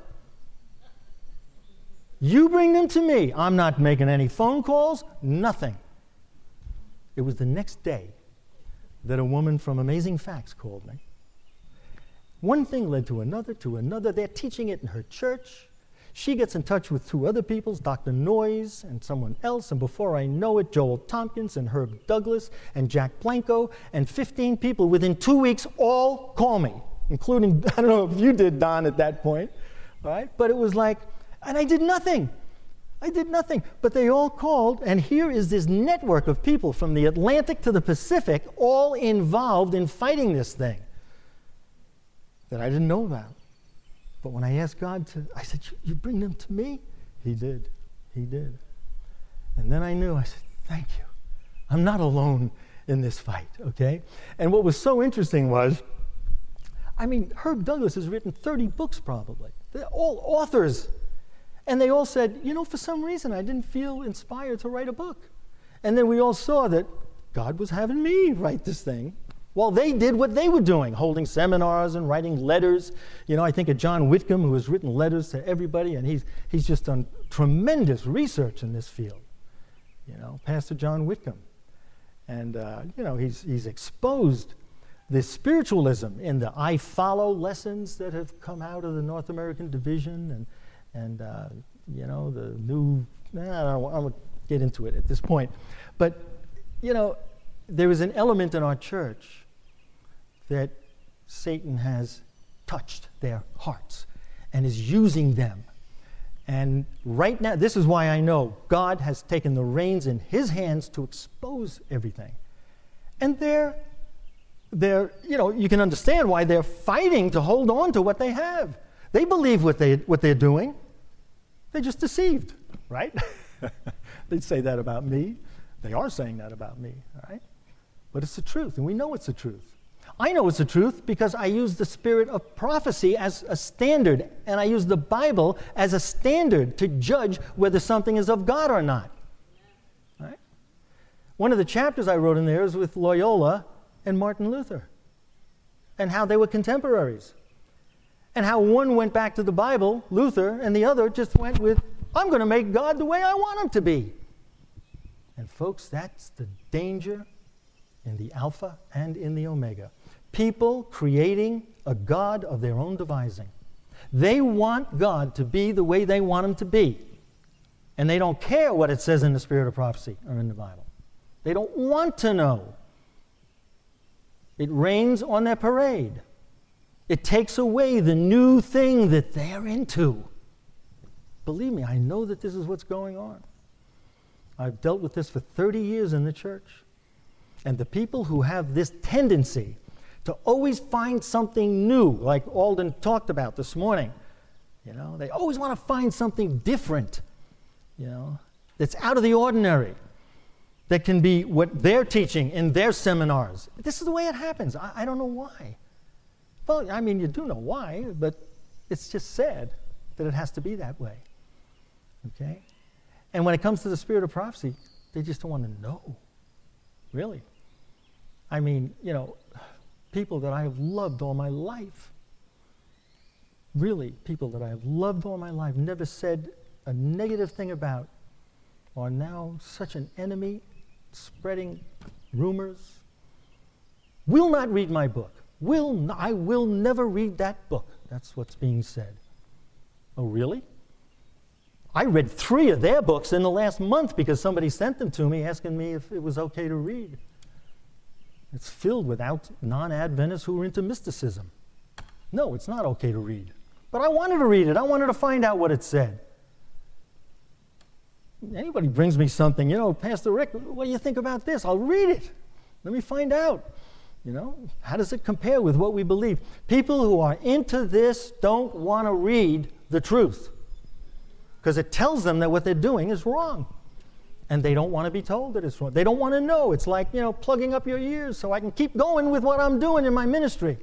You bring them to me. I'm not making any phone calls, nothing. It was the next day that a woman from Amazing Facts called me. One thing led to another, to another. They're teaching it in her church. She gets in touch with two other people, Dr. Noyes and someone else, and before I know it, Joel Tompkins and Herb Douglas and Jack Blanco and 15 people within 2 weeks all call me, including, I don't know if you did, Don, at that point, right? But it was like, and I did nothing. But they all called, and here is this network of people from the Atlantic to the Pacific, all involved in fighting this thing that I didn't know about. But when I asked God I said, you bring them to me? He did. And then I knew, I said, thank you. I'm not alone in this fight, okay? And what was so interesting was, I mean, Herb Douglas has written 30 books probably. They're all authors. And they all said, you know, for some reason I didn't feel inspired to write a book. And then we all saw that God was having me write this thing while they did what they were doing, holding seminars and writing letters. You know, I think of John Whitcomb, who has written letters to everybody, and he's just done tremendous research in this field. You know, Pastor John Whitcomb. And, you know, he's exposed the spiritualism in the I Follow lessons that have come out of the North American division and you know, the new, I won't get into it at this point. But, you know, there is an element in our church that Satan has touched their hearts and is using them. And right now, this is why I know God has taken the reins in his hands to expose everything. And they're, you can understand why they're fighting to hold on to what they have. They believe what they're doing. They're just deceived, right? They'd say that about me. They are saying that about me, right? But it's the truth, and we know it's the truth. I know it's the truth because I use the spirit of prophecy as a standard, and I use the Bible as a standard to judge whether something is of God or not. Right? One of the chapters I wrote in there is with Loyola and Martin Luther, and how they were contemporaries, and how one went back to the Bible, Luther, and the other just went with, I'm going to make God the way I want him to be. And folks, that's the danger in the Alpha and in the Omega. People creating a God of their own devising. They want God to be the way they want him to be. And they don't care what it says in the spirit of prophecy or in the Bible. They don't want to know. It rains on their parade. It takes away the new thing that they're into. Believe me, I know that this is what's going on. I've dealt with this for 30 years in the church. And the people who have this tendency to always find something new, like Alden talked about this morning, they always want to find something different, that's out of the ordinary, that can be what they're teaching in their seminars. This is the way it happens. I don't know why. Well, I mean, you do know why, but it's just sad that it has to be that way. Okay? And when it comes to the spirit of prophecy, they just don't want to know. Really. I mean, people that I have loved all my life, really, people that I have loved all my life, never said a negative thing about, are now such an enemy, spreading rumors. Will not read my book. I will never read that book. That's what's being said. Oh, really? I read 3 of their books in the last month because somebody sent them to me asking me if it was okay to read. It's filled with non-Adventists who are into mysticism. No, it's not okay to read. But I wanted to read it. I wanted to find out what it said. Anybody brings me something, Pastor Rick, what do you think about this? I'll read it. Let me find out. How does it compare with what we believe? People who are into this don't want to read the truth because it tells them that what they're doing is wrong. And they don't want to be told that it's wrong. They don't want to know. It's like, plugging up your ears so I can keep going with what I'm doing in my ministry.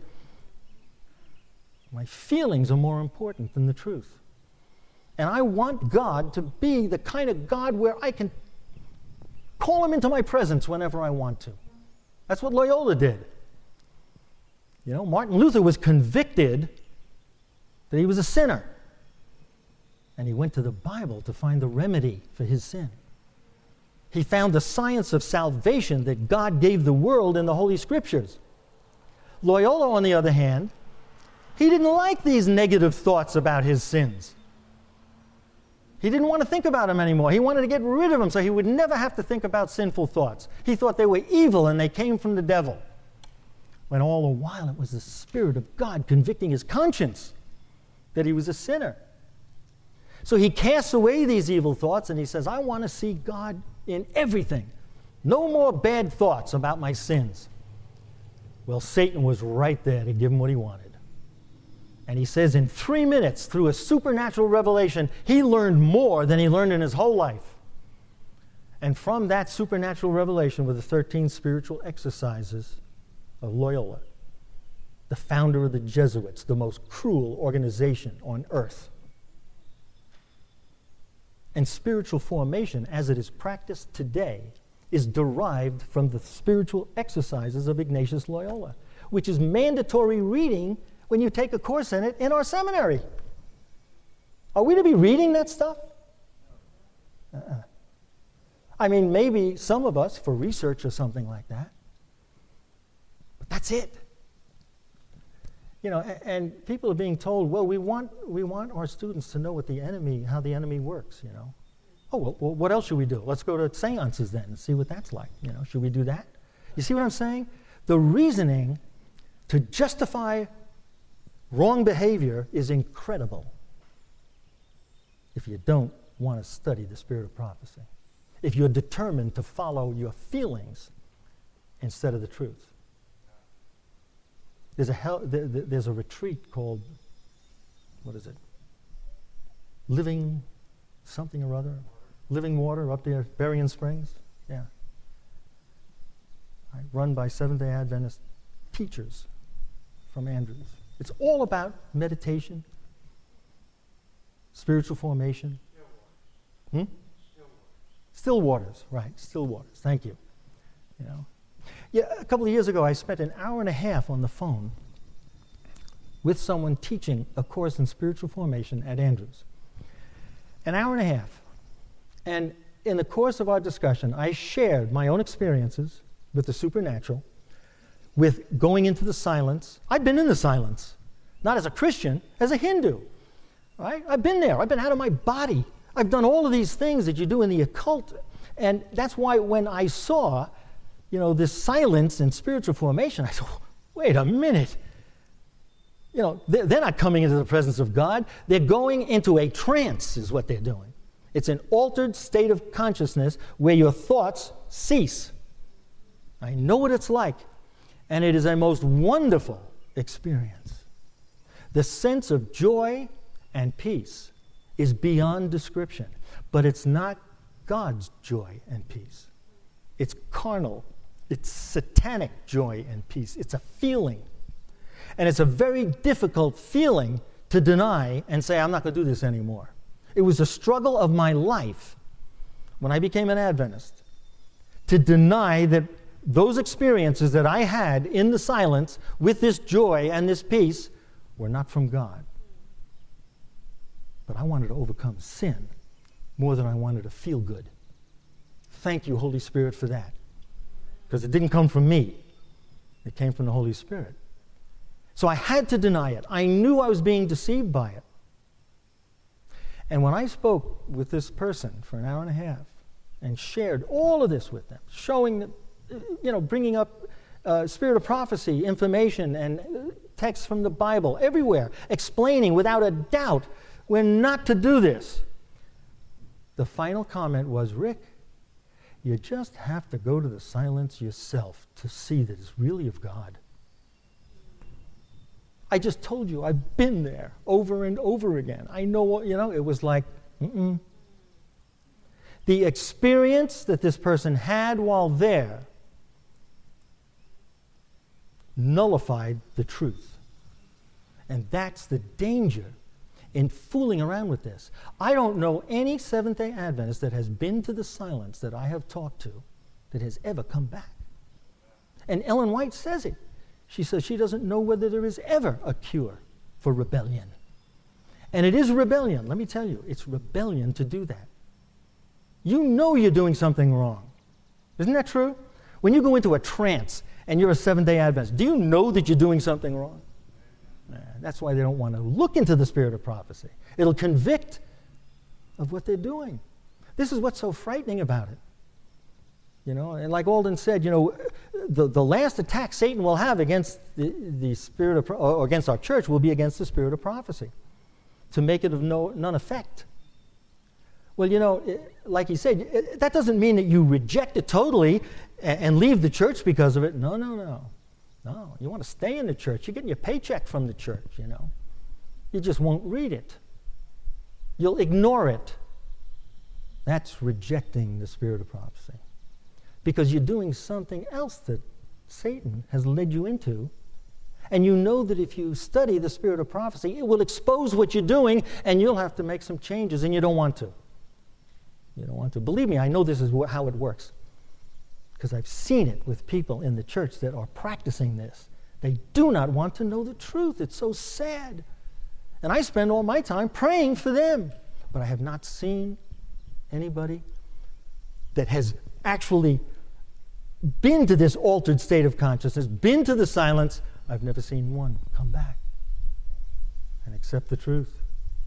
My feelings are more important than the truth. And I want God to be the kind of God where I can call him into my presence whenever I want to. That's what Loyola did. Martin Luther was convicted that he was a sinner. And he went to the Bible to find the remedy for his sin. He found the science of salvation that God gave the world in the Holy Scriptures. Loyola, on the other hand, he didn't like these negative thoughts about his sins. He didn't want to think about them anymore. He wanted to get rid of them so he would never have to think about sinful thoughts. He thought they were evil and they came from the devil. When all the while it was the Spirit of God convicting his conscience that he was a sinner. So he casts away these evil thoughts and he says, I want to see God in everything. No more bad thoughts about my sins. Well, Satan was right there to give him what he wanted. And he says in 3 minutes, through a supernatural revelation, he learned more than he learned in his whole life. And from that supernatural revelation were the 13 spiritual exercises of Loyola, the founder of the Jesuits, the most cruel organization on earth. And spiritual formation, as it is practiced today, is derived from the spiritual exercises of Ignatius Loyola, which is mandatory reading when you take a course in it in our seminary. Are we to be reading that stuff? I mean, maybe some of us for research or something like that. But that's it. And people are being told, well, we want our students to know how the enemy works, Oh, well, what else should we do? Let's go to seances then and see what that's like. Should we do that? You see what I'm saying? The reasoning to justify wrong behavior is incredible if you don't want to study the spirit of prophecy. If you're determined to follow your feelings instead of the truth. There's a retreat called, what is it? Living something or other. Living Water up there, Berrien Springs. Yeah. Run by Seventh-day Adventist teachers from Andrews. It's all about meditation, spiritual formation. Still waters, right? Still waters. Thank you. You know. Yeah, a couple of years ago, I spent an hour and a half on the phone with someone teaching a course in spiritual formation at Andrews. An hour and a half. And in the course of our discussion, I shared my own experiences with the supernatural, with going into the silence. I've been in the silence, not as a Christian, as a Hindu. Right? I've been there. I've been out of my body. I've done all of these things that you do in the occult. And that's why when I saw, this silence and spiritual formation, I said, wait a minute. They're not coming into the presence of God. They're going into a trance is what they're doing. It's an altered state of consciousness where your thoughts cease. I know what it's like. And it is a most wonderful experience. The sense of joy and peace is beyond description. But it's not God's joy and peace. It's carnal. It's satanic joy and peace. It's a feeling. And it's a very difficult feeling to deny and say, I'm not going to do this anymore. It was a struggle of my life when I became an Adventist to deny that those experiences that I had in the silence with this joy and this peace were not from God. But I wanted to overcome sin more than I wanted to feel good. Thank you, Holy Spirit, for that. Because it didn't come from me. It came from the Holy Spirit. So I had to deny it. I knew I was being deceived by it. And when I spoke with this person for an hour and a half and shared all of this with them, showing that, bringing up spirit of prophecy, information, and texts from the Bible everywhere, explaining without a doubt we're not to do this. The final comment was, Rick, you just have to go to the silence yourself to see that it's really of God. I just told you, I've been there over and over again. I know what, it was like, The experience that this person had while there nullified the truth. And that's the danger in fooling around with this. I don't know any Seventh-day Adventist that has been to the silence that I have talked to that has ever come back. And Ellen White says it. She says she doesn't know whether there is ever a cure for rebellion. And it is rebellion. Let me tell you, it's rebellion to do that. You know you're doing something wrong. Isn't that true? When you go into a trance and you're a Seventh-day Adventist, do you know that you're doing something wrong? That's why they don't want to look into the spirit of prophecy. It'll convict of what they're doing. This is what's so frightening about it. And like Alden said, the last attack Satan will have against the spirit of, or against our church will be against the spirit of prophecy, to make it of none effect. Well, like he said, that doesn't mean that you reject it totally and leave the church because of it. No. No, you want to stay in the church. You're getting your paycheck from the church, You just won't read it. You'll ignore it. That's rejecting the spirit of prophecy. Because you're doing something else that Satan has led you into. And you know that if you study the spirit of prophecy, it will expose what you're doing, and you'll have to make some changes, and you don't want to. You don't want to. Believe me, I know this is how it works. Because I've seen it with people in the church that are practicing this. They do not want to know the truth. It's so sad. And I spend all my time praying for them. But I have not seen anybody that has actually been to this altered state of consciousness, been to the silence. I've never seen one come back and accept the truth.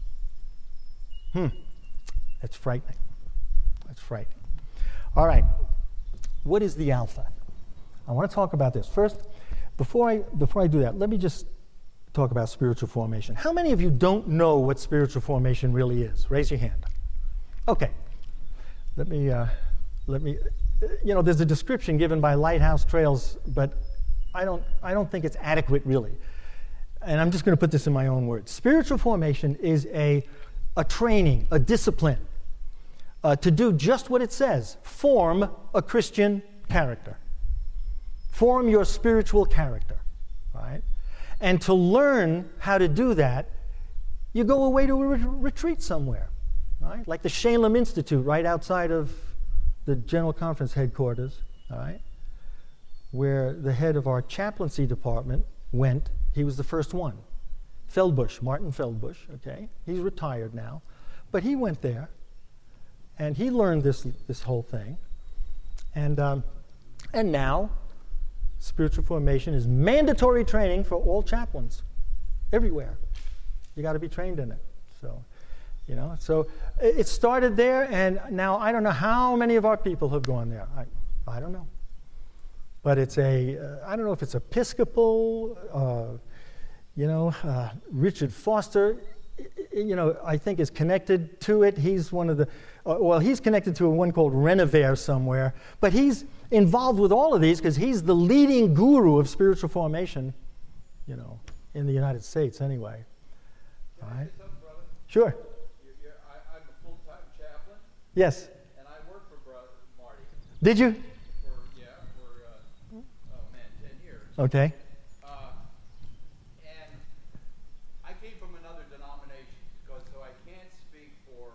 That's frightening. That's frightening. All right. What is the Alpha? I want to talk about this. First, before I do that, let me just talk about spiritual formation. How many of you don't know what spiritual formation really is? Raise your hand. Okay. Let me there's a description given by Lighthouse Trails, but I don't think it's adequate really. And I'm just going to put this in my own words. Spiritual formation is a training, a discipline to do just what it says: form a Christian character. Form your spiritual character, right? And to learn how to do that, you go away to a retreat somewhere, right? Like the Shalem Institute right outside of the General Conference headquarters, all right? Where the head of our chaplaincy department went. He was the first one. Feldbush, Martin Feldbush, okay? He's retired now. But he went there, and he learned this whole thing. And now, spiritual formation is mandatory training for all chaplains, everywhere. You got to be trained in it. So it started there, and now I don't know how many of our people have gone there. I don't know. But it's I don't know if it's Episcopal, Richard Foster, I think is connected to it. He's one of the, he's connected to one called Renover somewhere, but he's involved with all of these because he's the leading guru of spiritual formation, in the United States anyway. All right? Sure.
I'm a full-time chaplain.
Yes.
And I work for Brother Marty.
Did you?
For 10 years.
Okay.
And I came from another denomination, so I can't speak for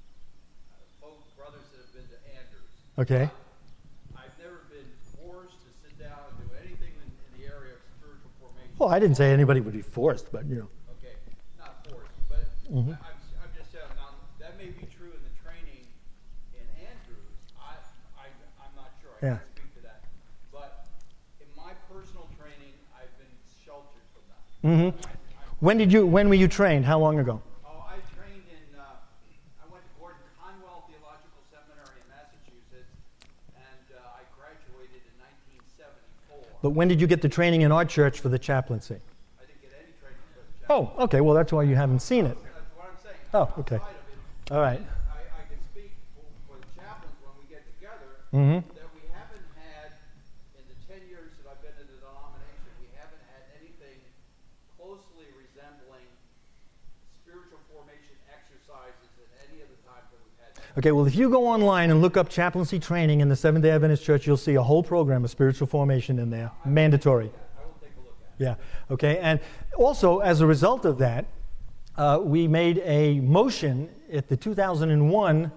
both brothers that have been to Andrews.
Okay.
I've never been forced to sit down and do anything in the area of spiritual formation.
Well, I didn't say anybody would be forced, but
Okay, not forced, but
Mm-hmm.
I'm just saying, now, that may be true in the training in Andrews. I'm not sure. I can't speak to that. But in my personal training, I've been sheltered from that.
Mm-hmm. When were you trained? How long ago?
I trained I went to Gordon Conwell Theological Seminary in Massachusetts, and I graduated in 1974.
But when did you get the training in our church for the chaplaincy?
I didn't get any training for the chaplaincy.
Oh, okay. Well, that's why you haven't seen it.
That's what I'm saying.
Oh, okay.
Outside of it,
All right.
I can speak for the chaplains when we get together
Mm-hmm.
that we haven't had, in the 10 years that I've been in the denomination, we haven't had anything closely resembling spiritual formation exercises at any of the times that we've had.
Okay, well, if you go online and look up chaplaincy training in the Seventh-day Adventist Church, you'll see a whole program of spiritual formation in there, mandatory.
I will take a look at it.
Yeah, okay. And also, as a result of that, we made a motion at the 2001,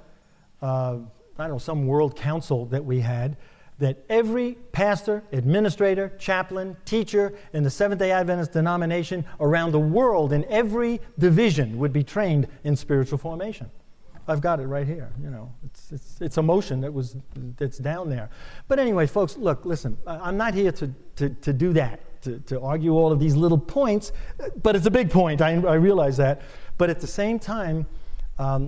some World Council that we had, that every pastor, administrator, chaplain, teacher in the Seventh-day Adventist denomination around the world in every division would be trained in spiritual formation. I've got it right here. It's a motion that's down there. But anyway, folks, look, listen. I'm not here to do that, to argue all of these little points. But it's a big point. I realize that. But at the same time, I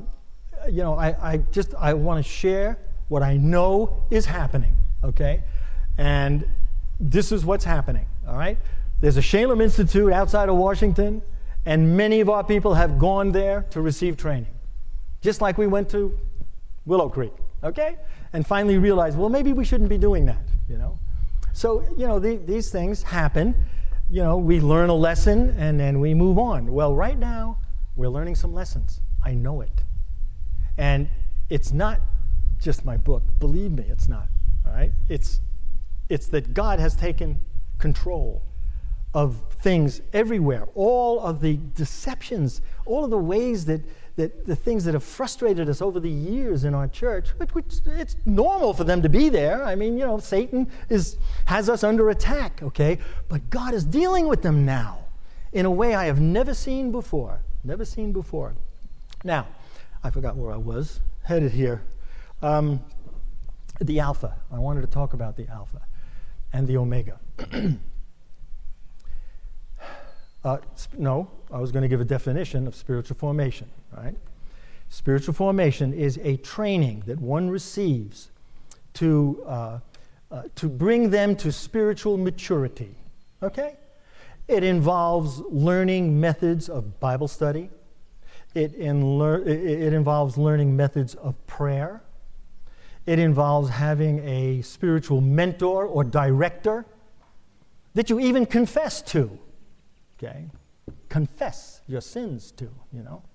want to share what I know is happening. Okay, and this is what's happening. All right. There's a Shalem Institute outside of Washington, and many of our people have gone there to receive training. Just like we went to Willow Creek, okay? And finally realized, well, maybe we shouldn't be doing that, So, these things happen. We learn a lesson and then we move on. Well, right now, we're learning some lessons. I know it. And it's not just my book. Believe me, it's not, all right? It's that God has taken control of things everywhere. All of the deceptions, all of the ways that the things that have frustrated us over the years in our church, which it's normal for them to be there. I mean, Satan has us under attack, okay? But God is dealing with them now in a way I have never seen before. Never seen before. Now, I forgot where I was headed here. The Alpha. I wanted to talk about the Alpha and the Omega. No, I was going to give a definition of spiritual formation, right? Spiritual formation is a training that one receives to bring them to spiritual maturity, okay? It involves learning methods of Bible study. It involves learning methods of prayer. It involves having a spiritual mentor or director that you even confess to. Okay? Confess your sins to, you know.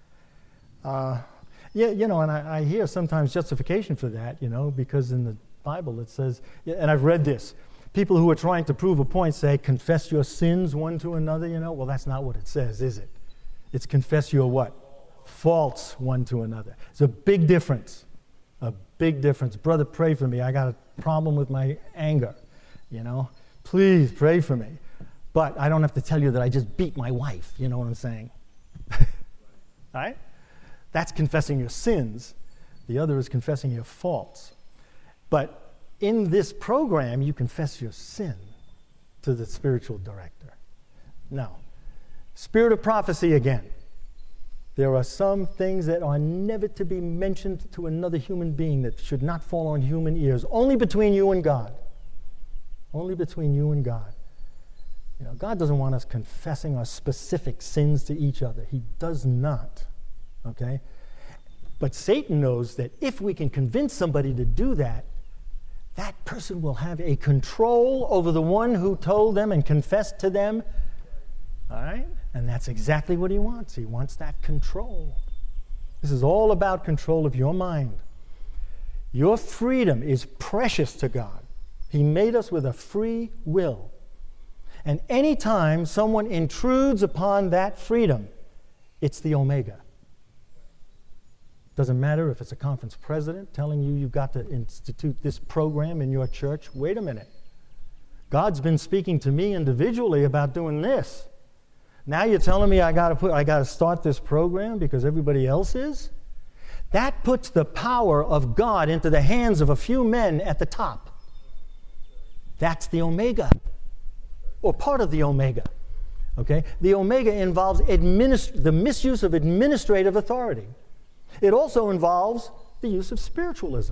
Yeah, you know, and I hear sometimes justification for that, you know, because in the Bible it says, and I've read this, people who are trying to prove a point say, confess your sins one to another, you know. Well, that's not what it says, is it? It's confess your what? Faults one to another. It's a big difference. A big difference. Brother, pray for me. I got a problem with my anger, you know. Please pray for me. But I don't have to tell you that I just beat my wife, you know what I'm saying? All right? That's confessing your sins. The other is confessing your faults. But in this program, you confess your sin to the spiritual director. Now, spirit of prophecy again. There are some things that are never to be mentioned to another human being that should not fall on human ears. Only between you and God. Only between you and God. You know, God doesn't want us confessing our specific sins to each other. He does not. Okay? But Satan knows that if we can convince somebody to do that, that person will have a control over the one who told them and confessed to them. All right? And that's exactly what he wants. He wants that control. This is all about control of your mind. Your freedom is precious to God. He made us with a free will. And any time someone intrudes upon that freedom, it's the omega. Doesn't matter if it's a conference president telling you you've got to institute this program in your church. Wait a minute. God's been speaking to me individually about doing this. Now you're telling me I got to start this program because everybody else is? That puts the power of God into the hands of a few men at the top. That's the omega, or part of the omega. Okay? The omega involves the misuse of administrative authority. It also involves the use of spiritualism.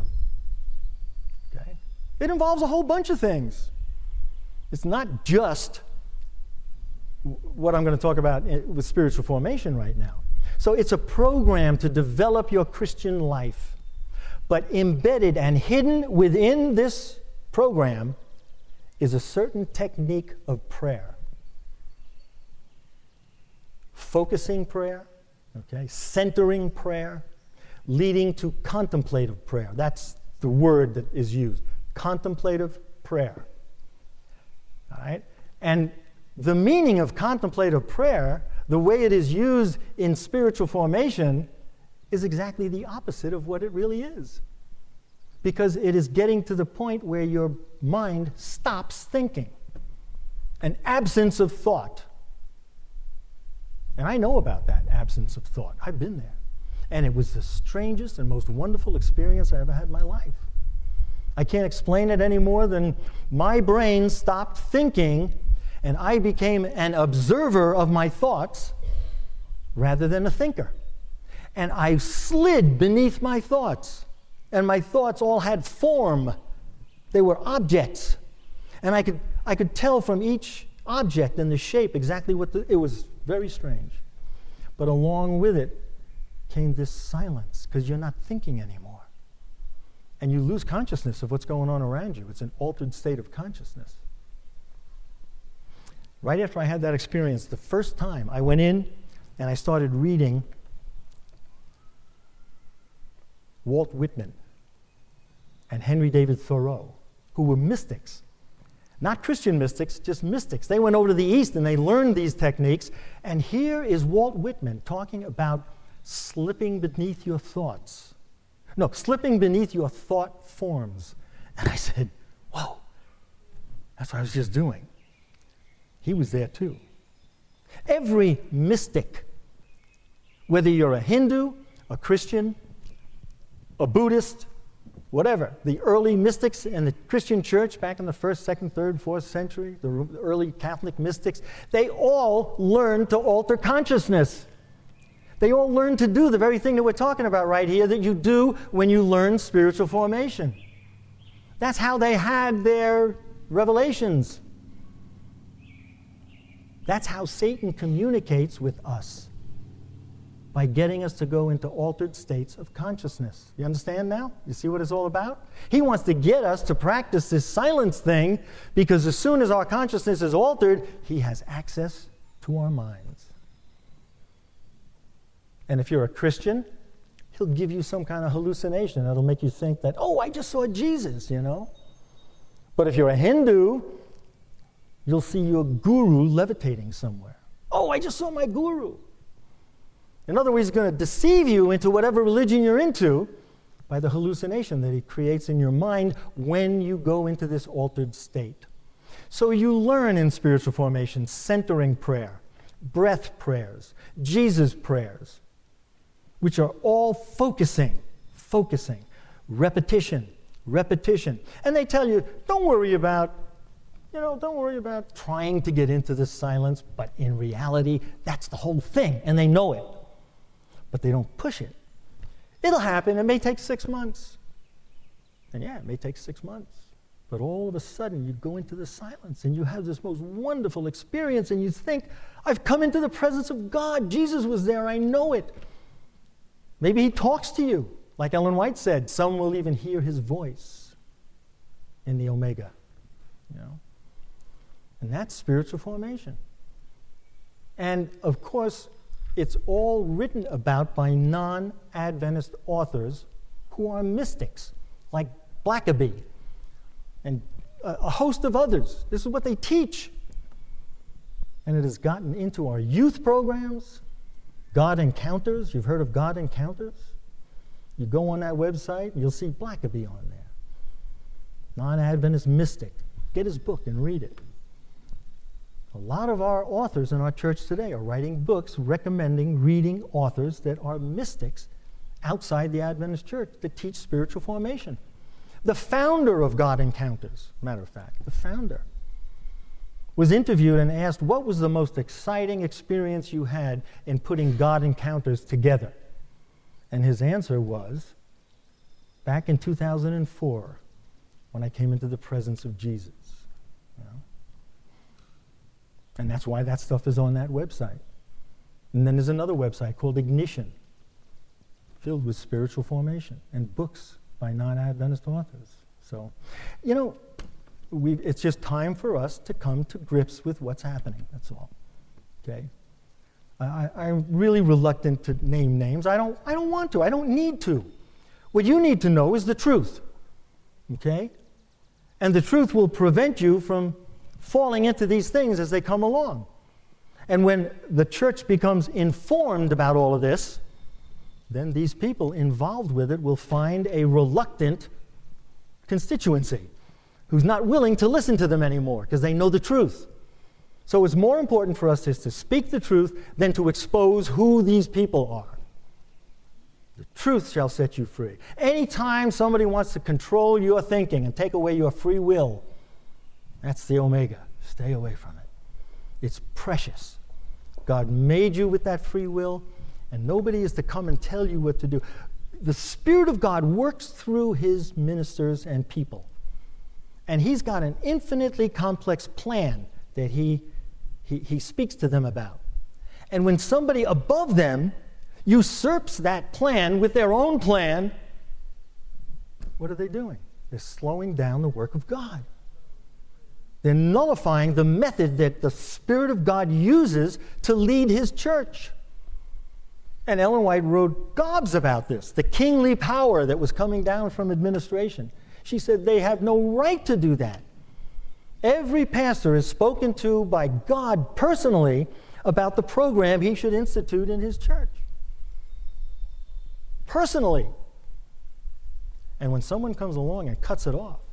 Okay? It involves a whole bunch of things. It's not just what I'm going to talk about with spiritual formation right now. So it's a program to develop your Christian life. But embedded and hidden within this program is a certain technique of prayer. Focusing prayer, okay, centering prayer, leading to contemplative prayer. That's the word that is used. Contemplative prayer. All right? And the meaning of contemplative prayer, the way it is used in spiritual formation, is exactly the opposite of what it really is. Because it is getting to the point where your mind stops thinking. An absence of thought. And I know about that absence of thought. I've been there. And it was the strangest and most wonderful experience I ever had in my life. I can't explain it any more than my brain stopped thinking and I became an observer of my thoughts rather than a thinker. And I slid beneath my thoughts. And my thoughts all had form. They were objects. And I could tell from each object and the shape exactly it was very strange. But along with it came this silence, because you're not thinking anymore. And you lose consciousness of what's going on around you. It's an altered state of consciousness. Right after I had that experience, the first time I went in and I started reading Walt Whitman and Henry David Thoreau, who were mystics. Not Christian mystics, just mystics. They went over to the East and they learned these techniques. And here is Walt Whitman talking about slipping beneath your thoughts. No, slipping beneath your thought forms. And I said, whoa, that's what I was just doing. He was there too. Every mystic, whether you're a Hindu, a Christian, a Buddhist, whatever, the early mystics in the Christian church back in the 1st, 2nd, 3rd, 4th century, the early Catholic mystics, they all learned to alter consciousness. They all learned to do the very thing that we're talking about right here that you do when you learn spiritual formation. That's how they had their revelations. That's how Satan communicates with us. by getting us to go into altered states of consciousness. You understand now? You see what it's all about? He wants to get us to practice this silence thing, because as soon as our consciousness is altered, he has access to our minds. And if you're a Christian, he'll give you some kind of hallucination that'll make you think that, oh, I just saw Jesus, you know. But if you're a Hindu, you'll see your guru levitating somewhere. Oh, I just saw my guru. In other words, he's going to deceive you into whatever religion you're into by the hallucination that he creates in your mind when you go into this altered state. So you learn in spiritual formation centering prayer, breath prayers, Jesus prayers, which are all focusing, repetition. And they tell you, don't worry about trying to get into this silence, but in reality, that's the whole thing, and they know it. But they don't push it. It'll happen. It may take 6 months. And yeah, it may take 6 months. But all of a sudden, you go into the silence, and you have this most wonderful experience, and you think, I've come into the presence of God. Jesus was there. I know it. Maybe he talks to you. Like Ellen White said, some will even hear his voice in the Omega. You know? And that's spiritual formation. And of course, it's all written about by non-Adventist authors who are mystics, like Blackaby and a host of others. This is what they teach. And it has gotten into our youth programs, God Encounters. You've heard of God Encounters? You go on that website, you'll see Blackaby on there. Non-Adventist mystic. Get his book and read it. A lot of our authors in our church today are writing books recommending reading authors that are mystics outside the Adventist church that teach spiritual formation. The founder of God Encounters, matter of fact, the founder, was interviewed and asked, what was the most exciting experience you had in putting God Encounters together? And his answer was, back in 2004, when I came into the presence of Jesus. You know? And that's why that stuff is on that website. And then there's another website called Ignition, filled with spiritual formation and books by non-Adventist authors. So, you know, it's just time for us to come to grips with what's happening, that's all. Okay? I'm really reluctant to name names. I don't want to. I don't need to. What you need to know is the truth. Okay? And the truth will prevent you from falling into these things as they come along. And when the church becomes informed about all of this, then these people involved with it will find a reluctant constituency who's not willing to listen to them anymore because they know the truth. So it's more important for us to speak the truth than to expose who these people are. The truth shall set you free. Anytime somebody wants to control your thinking and take away your free will, that's the Omega. Stay away from it. It's precious. God made you with that free will, and nobody is to come and tell you what to do. The Spirit of God works through his ministers and people. And he's got an infinitely complex plan that he speaks to them about. And when somebody above them usurps that plan with their own plan, what are they doing? They're slowing down the work of God. They're nullifying the method that the Spirit of God uses to lead his church. And Ellen White wrote gobs about this, the kingly power that was coming down from administration. She said they have no right to do that. Every pastor is spoken to by God personally about the program he should institute in his church. Personally. And when someone comes along and cuts it off,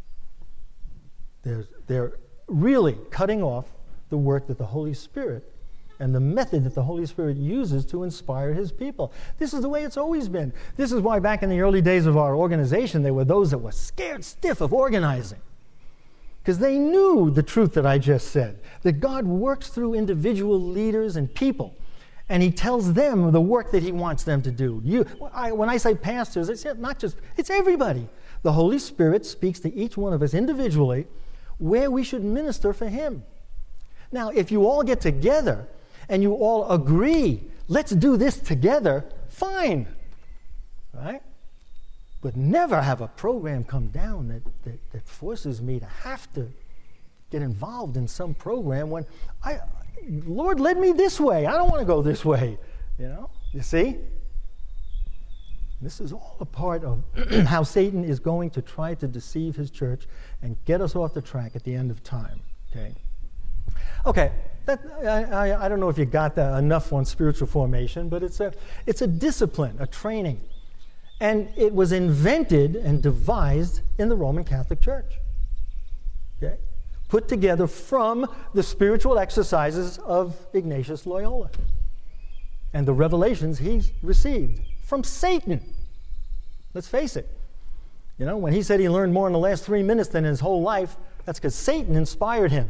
they're really cutting off the work that the Holy Spirit and the method that the Holy Spirit uses to inspire his people. This is the way it's always been. This is why back in the early days of our organization, there were those that were scared stiff of organizing. Because they knew the truth that I just said, that God works through individual leaders and people, and he tells them the work that he wants them to do. When I say pastors, it's everybody. The Holy Spirit speaks to each one of us individually where we should minister for him. Now, if you all get together and you all agree let's do this together, fine, right? But never have a program come down that forces me to have to get involved in some program when Lord led me this way. I don't want to go this way, You see? This is all a part of how Satan is going to try to deceive his church and get us off the track at the end of time, Okay, I don't know if you got enough on spiritual formation, but it's a discipline, a training. And it was invented and devised in the Roman Catholic Church. Okay? Put together from the spiritual exercises of Ignatius Loyola and the revelations he received from Satan. Let's face it. When he said he learned more in the last 3 minutes than in his whole life, that's because Satan inspired him.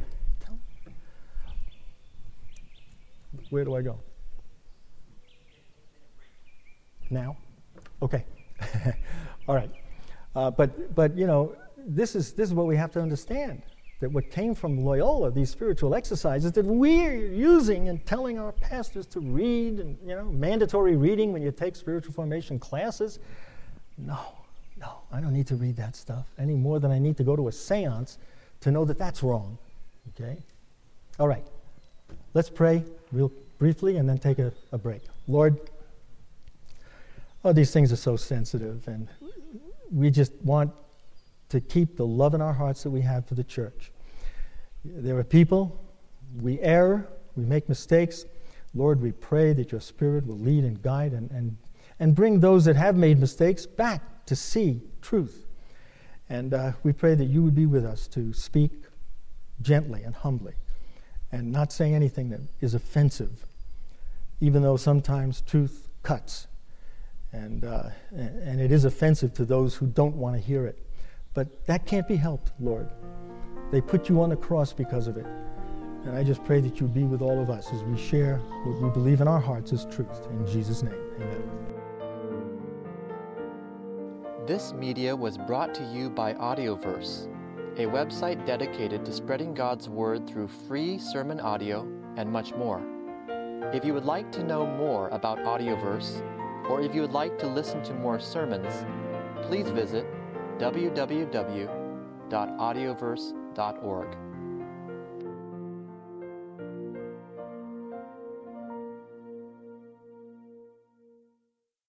Where do I go? Now? Okay. All right. But this is what we have to understand. That what came from Loyola, these spiritual exercises that we're using and telling our pastors to read, and mandatory reading when you take spiritual formation classes. No, I don't need to read that stuff any more than I need to go to a seance to know that that's wrong. Okay? All right. Let's pray real briefly and then take a break. Lord, these things are so sensitive, and we just want to keep the love in our hearts that we have for the church. There are people, we err, we make mistakes. Lord, we pray that your Spirit will lead and guide and bring those that have made mistakes back to see truth. And we pray that you would be with us to speak gently and humbly and not say anything that is offensive, even though sometimes truth cuts. And it is offensive to those who don't want to hear it. But that can't be helped, Lord. They put you on the cross because of it. And I just pray that you be with all of us as we share what we believe in our hearts as truth. In Jesus' name, amen.
This media was brought to you by Audioverse, a website dedicated to spreading God's Word through free sermon audio and much more. If you would like to know more about Audioverse, or if you would like to listen to more sermons, please visit www.audioverse.org.